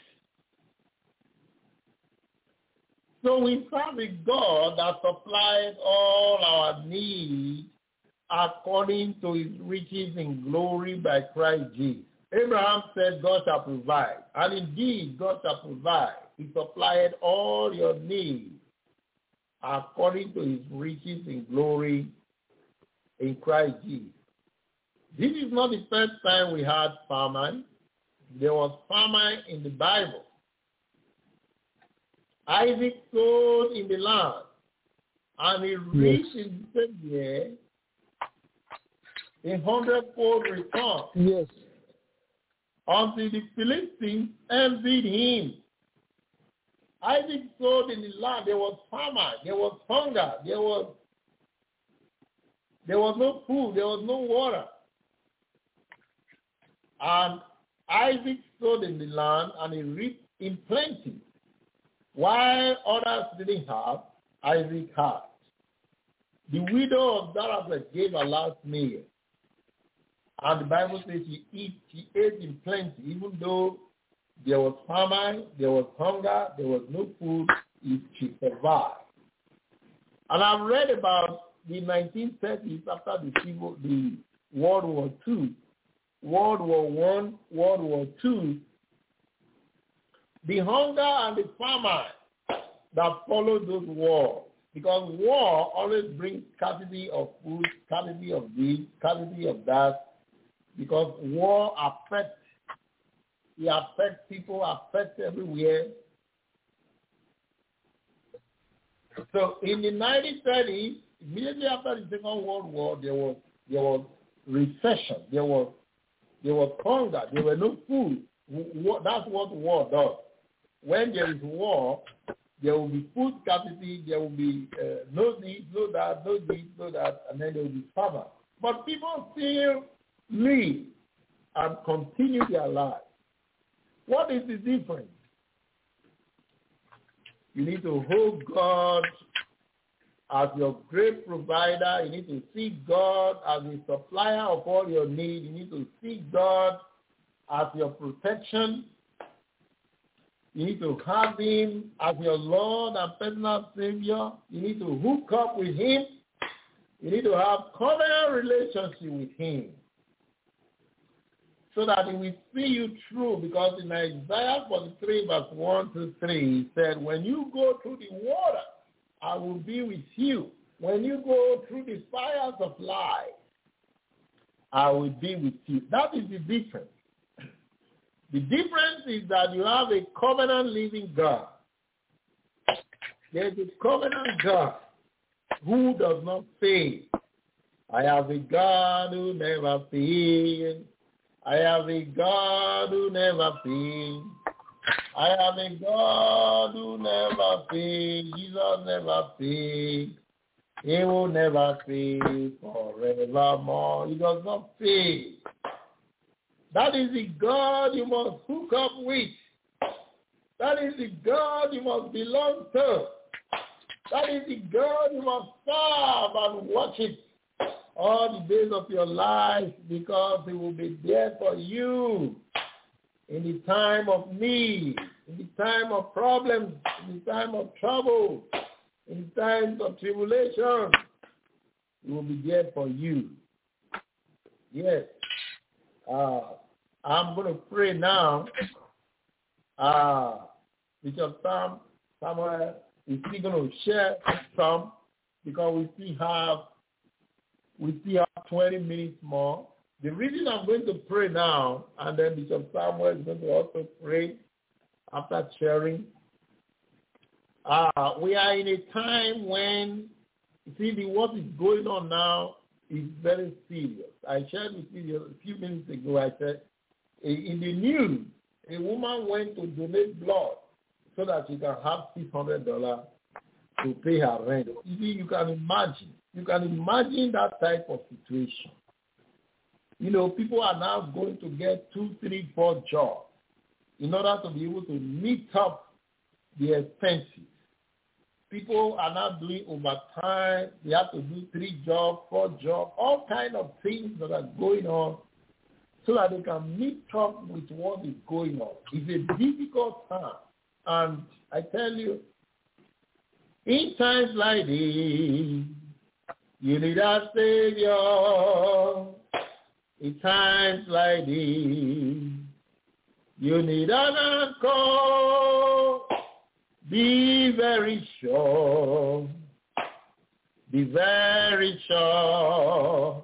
So we serve a God that supplies all our needs according to his riches in glory by Christ Jesus. Abraham said, God shall provide. And indeed, God shall provide. He supplied all your needs according to his riches in glory in Christ Jesus. This is not the first time we had famine. There was famine in the Bible. Isaac sowed in the land, and he reaped in the same year a 100-fold return. Yes. Until the Philistines envied him. Isaac sowed in the land. There was famine. There was hunger. There was no food. There was no water. And Isaac sowed in the land, and he reaped in plenty. While others didn't have, Isaac had. The widow of Zarephath gave her last meal. And the Bible says she ate in plenty, even though there was famine, there was hunger, there was no food, she survived. And I've read about the 1930s after the World War II, World War I, World War II, the hunger and the famine that followed those wars. Because war always brings scarcity of food, scarcity of this, scarcity of that. Because war affects people, affects everywhere. So in the 1930s, immediately after the Second World War, there was recession, there was hunger, there was no food. That's what war does. When there is war, there will be food scarcity, there will be no this, no that, no this, no that, and then there will be famine. But people still live and continue their lives. What is the difference? You need to hold God as your great provider. You need to seek God as the supplier of all your needs. You need to seek God as your protection. You need to have him as your Lord and personal Savior. You need to hook up with him. You need to have covenant relationship with him so that he will see you through. Because in Isaiah 43 verse 1 to 3, he said, when you go through the water, I will be with you. When you go through the fires of life, I will be with you. That is the difference. The difference is that you have a covenant living God. There's a covenant God who does not fail. I have a God who never fails. I have a God who never fails. I have a God who never fails. Jesus never fails. He will never fail forevermore. He does not fail. That is the God you must hook up with. That is the God you must belong to. That is the God you must serve and worship all the days of your life, because he will be there for you in the time of need, in the time of problems, in the time of trouble, in the times of tribulation. He will be there for you. Yes. I'm going to pray now. Bishop Samuel is still going to share some, because we still have 20 minutes more. The reason I'm going to pray now, and then Bishop Samuel is going to also pray after sharing. We are in a time when, what is going on now is very serious. I shared with you a few minutes ago, I said, in the news, a woman went to donate blood so that she can have $600 to pay her rent. You see, you can imagine that type of situation. You know, people are now going to get 2, 3, 4 jobs in order to be able to meet up the expenses. People are now doing overtime. They have to do 3 jobs, 4 jobs, all kinds of things that are going on so that they can meet up with what is going on. It's a difficult time. And I tell you, in times like this, you need a Savior. In times like this, you need an anchor. Be very sure. Be very sure.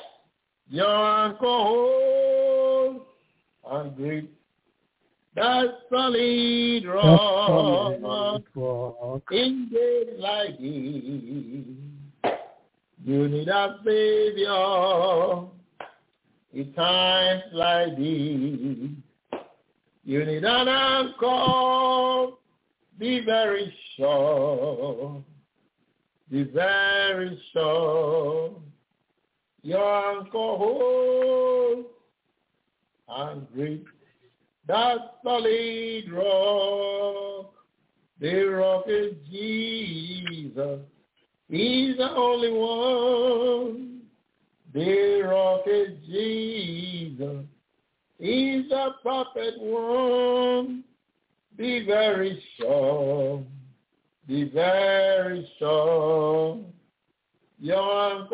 Your anchor holds and grip that solid rock. In days like this, you need a Savior. In times like this, you need an anchor. Be very sure. Be very sure. Your anchor holds and grip that solid rock. The rock is Jesus. He's the only one. The rock is Jesus. He's the perfect one. Be very sure. Be very sure. Your anchor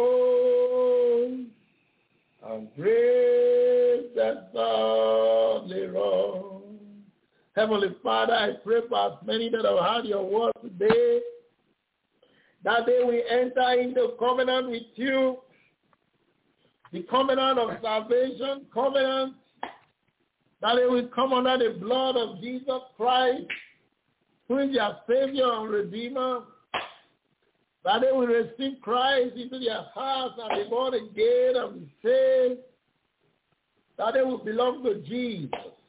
holds and grace that solid rock. Heavenly Father, I pray for as many that have heard your word today, that they will enter into covenant with you, the covenant of salvation, covenant that they will come under the blood of Jesus Christ, who is their Savior and Redeemer, that they will receive Christ into their hearts and be born again and be saved, that they will belong to Jesus,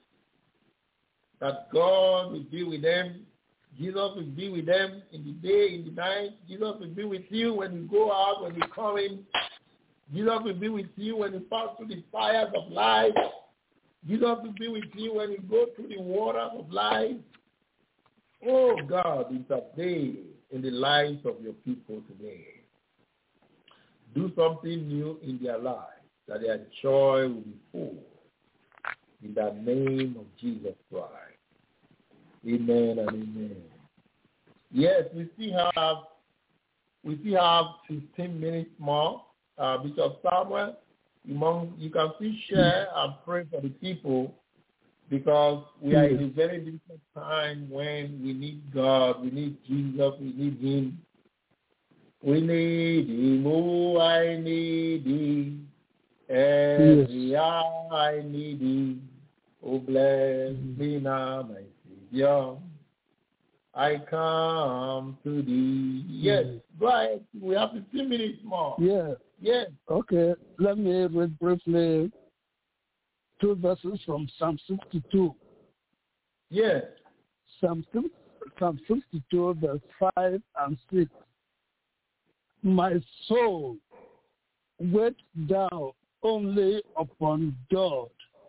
that God will be with them, Jesus will be with them in the day, in the night, Jesus will be with you when you go out, when you come in, Jesus will be with you when you pass through the fires of life, Jesus will be with you when you go through the waters of life. Oh God, intervene in the lives of your people today. Do something new in their lives, that their joy will be full. In the name of Jesus Christ. Amen and amen. Yes, we still have 15 minutes more. Bishop Samuel, you can still share and pray for the people, because we are in a very difficult time when we need God, we need Jesus, we need Him. We need Him, oh, I need Him. Every hour I need Him. Oh, bless me now, my Savior. I come to Thee. Yes, go ahead. We have 15 minutes more. Yes. Okay, let me read briefly 2 verses from Psalm 62. Yes. Psalm 62, verse 5 and 6. My soul, wait thou only upon God,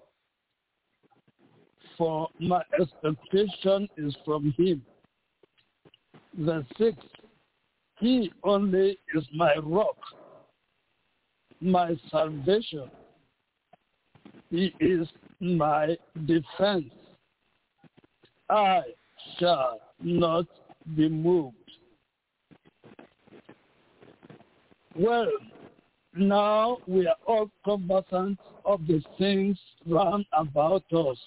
for my expectation is from Him. Verse 6. He only is my rock, my salvation. He is my defense. I shall not be moved. Well, now we are all cognizant of the things round about us.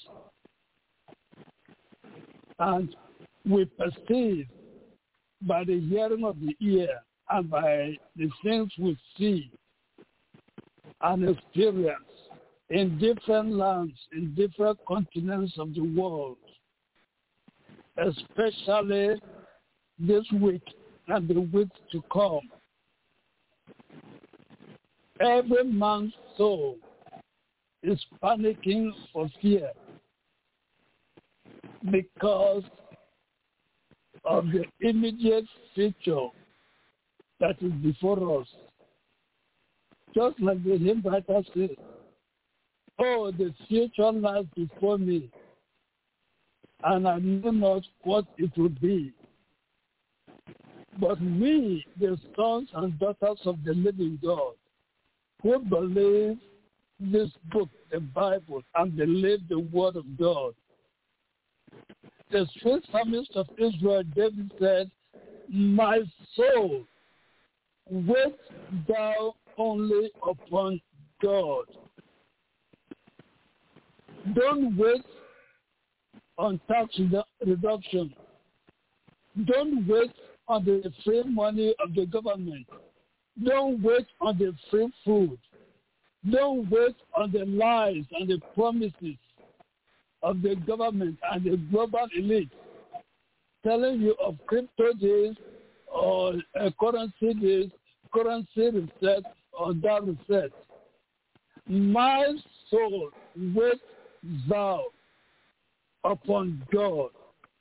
And we perceive by the hearing of the ear and by the things we see and experience in different lands, in different continents of the world, especially this week and the weeks to come. Every man's soul is panicking for fear, because of the immediate future that is before us. Just like the hymn writer says, oh, the future lies before me, and I know not what it will be. But we, the sons and daughters of the living God, who believe this book, the Bible, and believe the word of God. The sweet psalmist of Israel, David said, my soul, wait thou only upon God. Don't wait on tax reduction. Don't wait on the free money of the government. Don't wait on the free food. Don't wait on the lies and the promises of the government and the global elite telling you of crypto days or currency days, currency reset or that reset. My soul, wait thou upon God.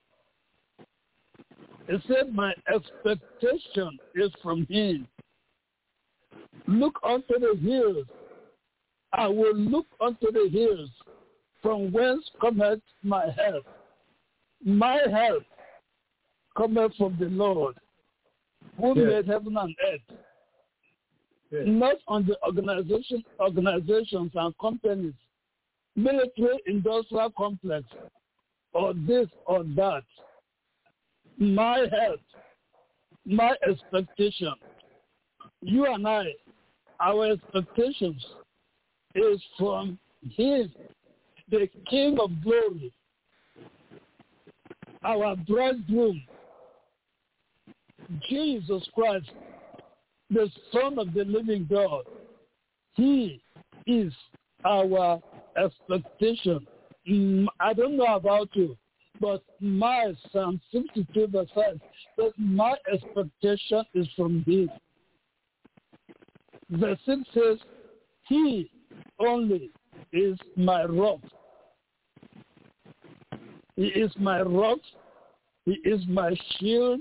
It said, my expectation is from him. Look unto the hills. I will look unto the hills, from whence cometh my help. My help cometh from the Lord, who made heaven and earth. Yes. Not on the organizations and companies, military industrial complex, or this or that. My help, my expectation, you and I, our expectations is from him, the King of glory, our bridegroom, Jesus Christ, the Son of the living God. He is our expectation. I don't know about you, but my Psalm 62 verse 5 says, my expectation is from him. Verse 6 says, he only is my rock. He is my rock. He is my shield.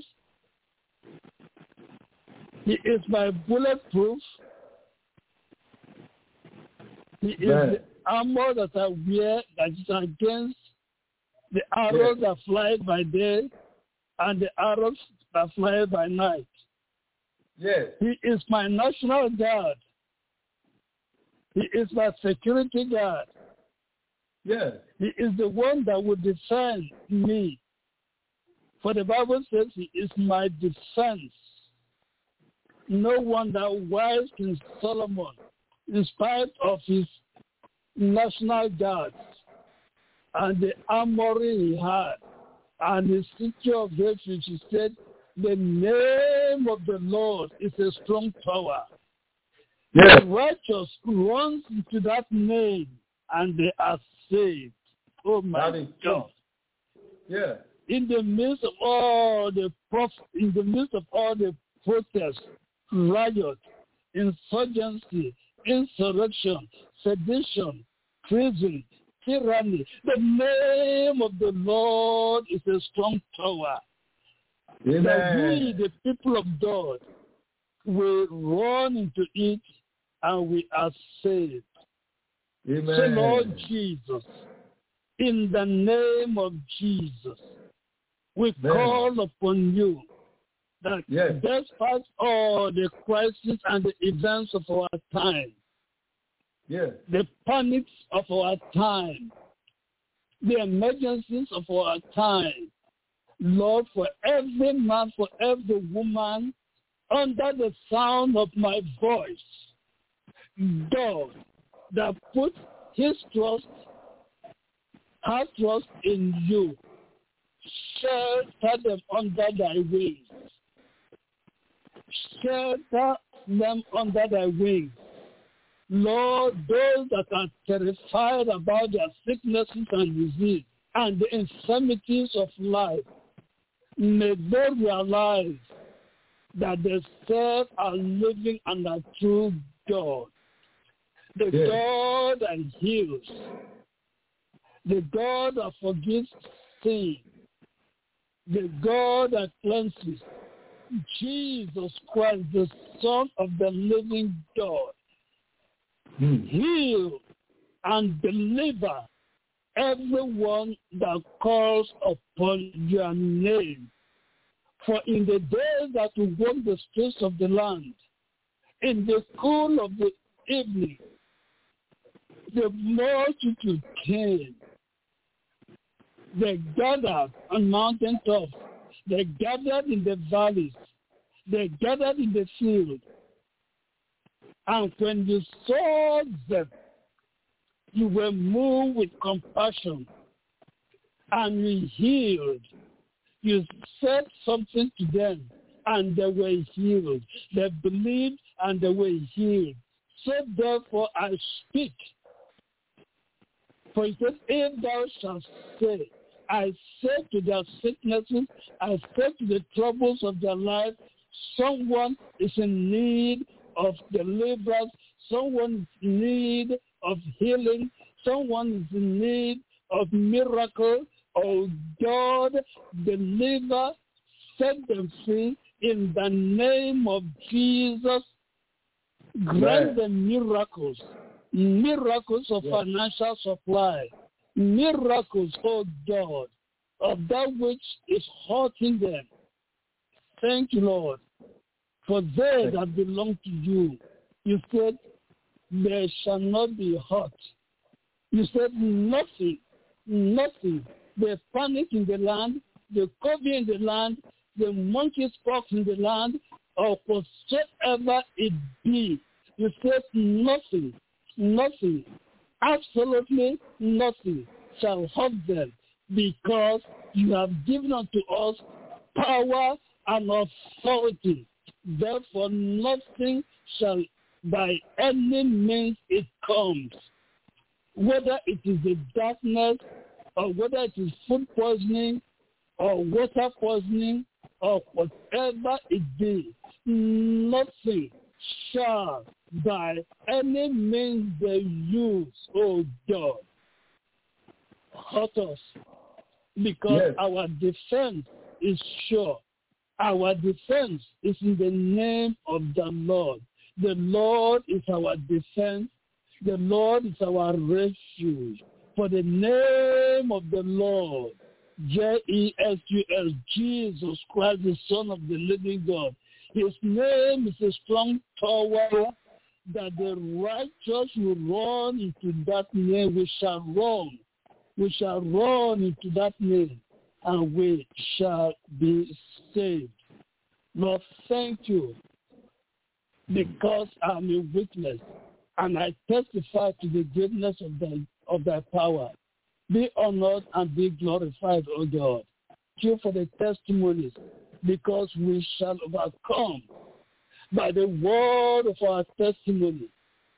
He is my bulletproof. He is the armor that I wear that is against the arrows that fly by day and the arrows that fly by night. Yes. He is my national guard. He is my security guard. Yes. He is the one that will defend me. For the Bible says he is my defense. No wonder wise King Solomon, in spite of his national guards and the armory he had and his city of refuge, he said, the name of the Lord is a strong tower. Yes. The righteous runs into that name and they are saved. Oh my God. Yeah. In the midst of all the protests, riot, insurgency, insurrection, sedition, treason, tyranny, the name of the Lord is a strong tower. Amen. That we, the people of God, will run into it and we are saved. Amen. So Lord Jesus, in the name of Jesus, we call upon you that despite all the crises and the events of our time, the panics of our time, the emergencies of our time, Lord, for every man, for every woman, under the sound of my voice, God, that put his trust, her trust in you, shelter them under thy wings. Shelter them under thy wings. Lord, those that are terrified about their sicknesses and disease and the infirmities of life, may they realize that they serve a living and a true God. The God that heals. The God that forgives sin. the God that cleanses, Jesus Christ, the Son of the living God, heal and deliver everyone that calls upon your name. For in the day that we walk the streets of the land, in the cool of the evening, the multitude came. They gathered on mountain tops. They gathered in the valleys. They gathered in the field. And when you saw them, you were moved with compassion and you healed. You said something to them and they were healed. They believed and they were healed. So therefore I speak. For it says, if thou shalt say, I say to their sicknesses, I say to the troubles of their life, someone is in need of deliverance, someone is in need of healing, someone is in need of miracle. Oh God, deliver, set them free in the name of Jesus. Grant them miracles. Miracles of financial supply, miracles, oh God, of that which is hurting them. Thank you, Lord, for they that belong to you. You said, they shall not be hurt. You said nothing. The panic in the land, the COVID in the land, the monkey pox in the land, or whatsoever it be. You said nothing, absolutely nothing shall hurt them, because you have given unto us power and authority. Therefore nothing shall by any means it comes, whether it is the darkness or whether it is food poisoning or water poisoning or whatever it be, nothing shall by any means they use, oh God, hurt us, because our defense is sure. Our defense is in the name of the Lord. The Lord is our defense. The Lord is our refuge. For the name of the Lord, J-E-S-U-S, Jesus Christ, the Son of the living God. His name is a strong tower that the righteous will run into that name. We shall run. We shall run into that name, and we shall be saved. Lord, thank you, because I'm a witness, and I testify to the greatness of thy power. Be honored and be glorified, O God. Thank you for the testimonies, because we shall overcome by the word of our testimony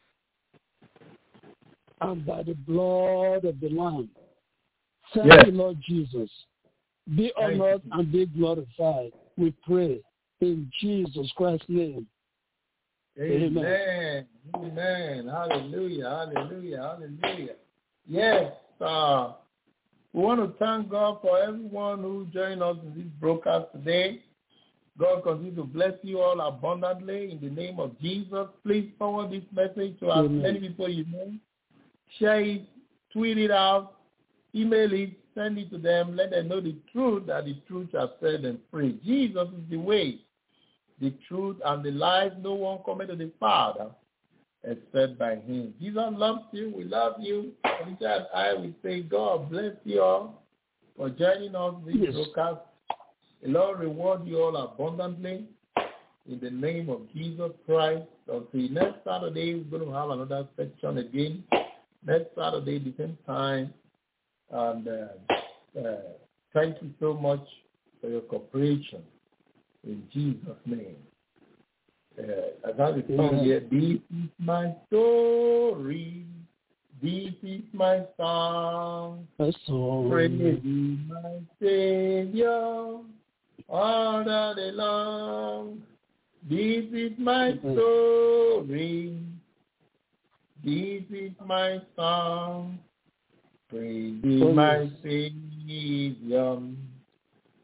and by the blood of the Lamb. Thank you, Lord Jesus. Be honored and be glorified. We pray in Jesus Christ's name. Amen. Amen. Hallelujah. Hallelujah. Hallelujah. Yes. We want to thank God for everyone who joined us in this broadcast today. God continue to bless you all abundantly in the name of Jesus. Please forward this message to as many people you know. Share it, tweet it out, email it, send it to them. Let them know the truth, that the truth shall set them free. Jesus is the way, the truth, and the life. No one cometh to the Father except by him. Jesus loves you. We love you. And I will say, God bless you all for joining us this broadcast. The Lord reward you all abundantly in the name of Jesus Christ. Until next Saturday, we're going to have another section again. Next Saturday, the same time. And thank you so much for your cooperation in Jesus' name. As I was song here, this is my story. This is my song. Praising my Savior all the day long. This is my story. This is my song. Praising my Savior all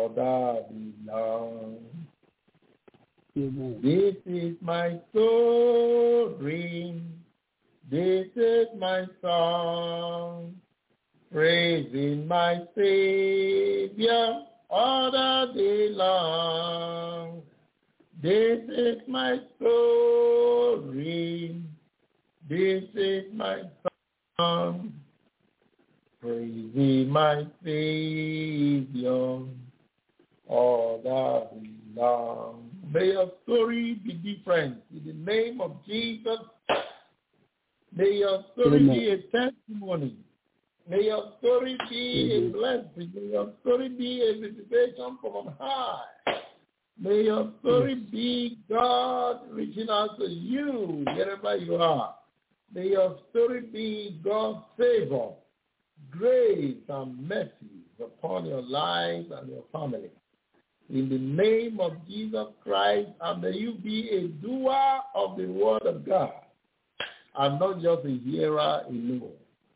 all that belongs. Amen. This is my story. This is my song. Praising my Savior all the day long. This is my story. This is my song. Praising my Savior all the day long. May your story be different. In the name of Jesus, may your story Amen. be a testimony. May your story be a blessing. May your story be a visitation from on high. May your story be God reaching out to you wherever you are. May your story be God's favor, grace, and mercy upon your life and your family. In the name of Jesus Christ, and may you be a doer of the word of God and not just a hearer alone.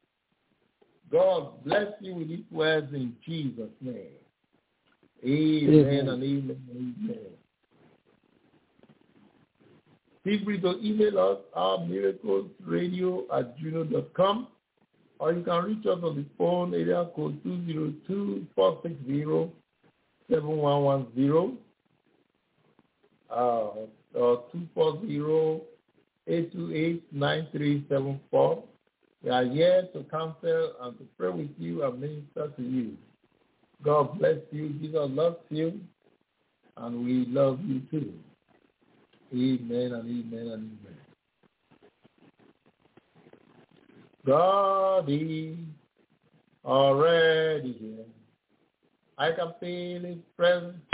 God bless you with these words in Jesus' name. Amen and amen and amen. Feel free to email us at miraclesradio@gmail.com, or you can reach us on the phone area code 202-460-7110 or 240-828-9374. We are here to counsel and to pray with you and minister to you. God bless you. Jesus loves you, and we love you too. Amen and amen and amen. God is already here. I can feel His presence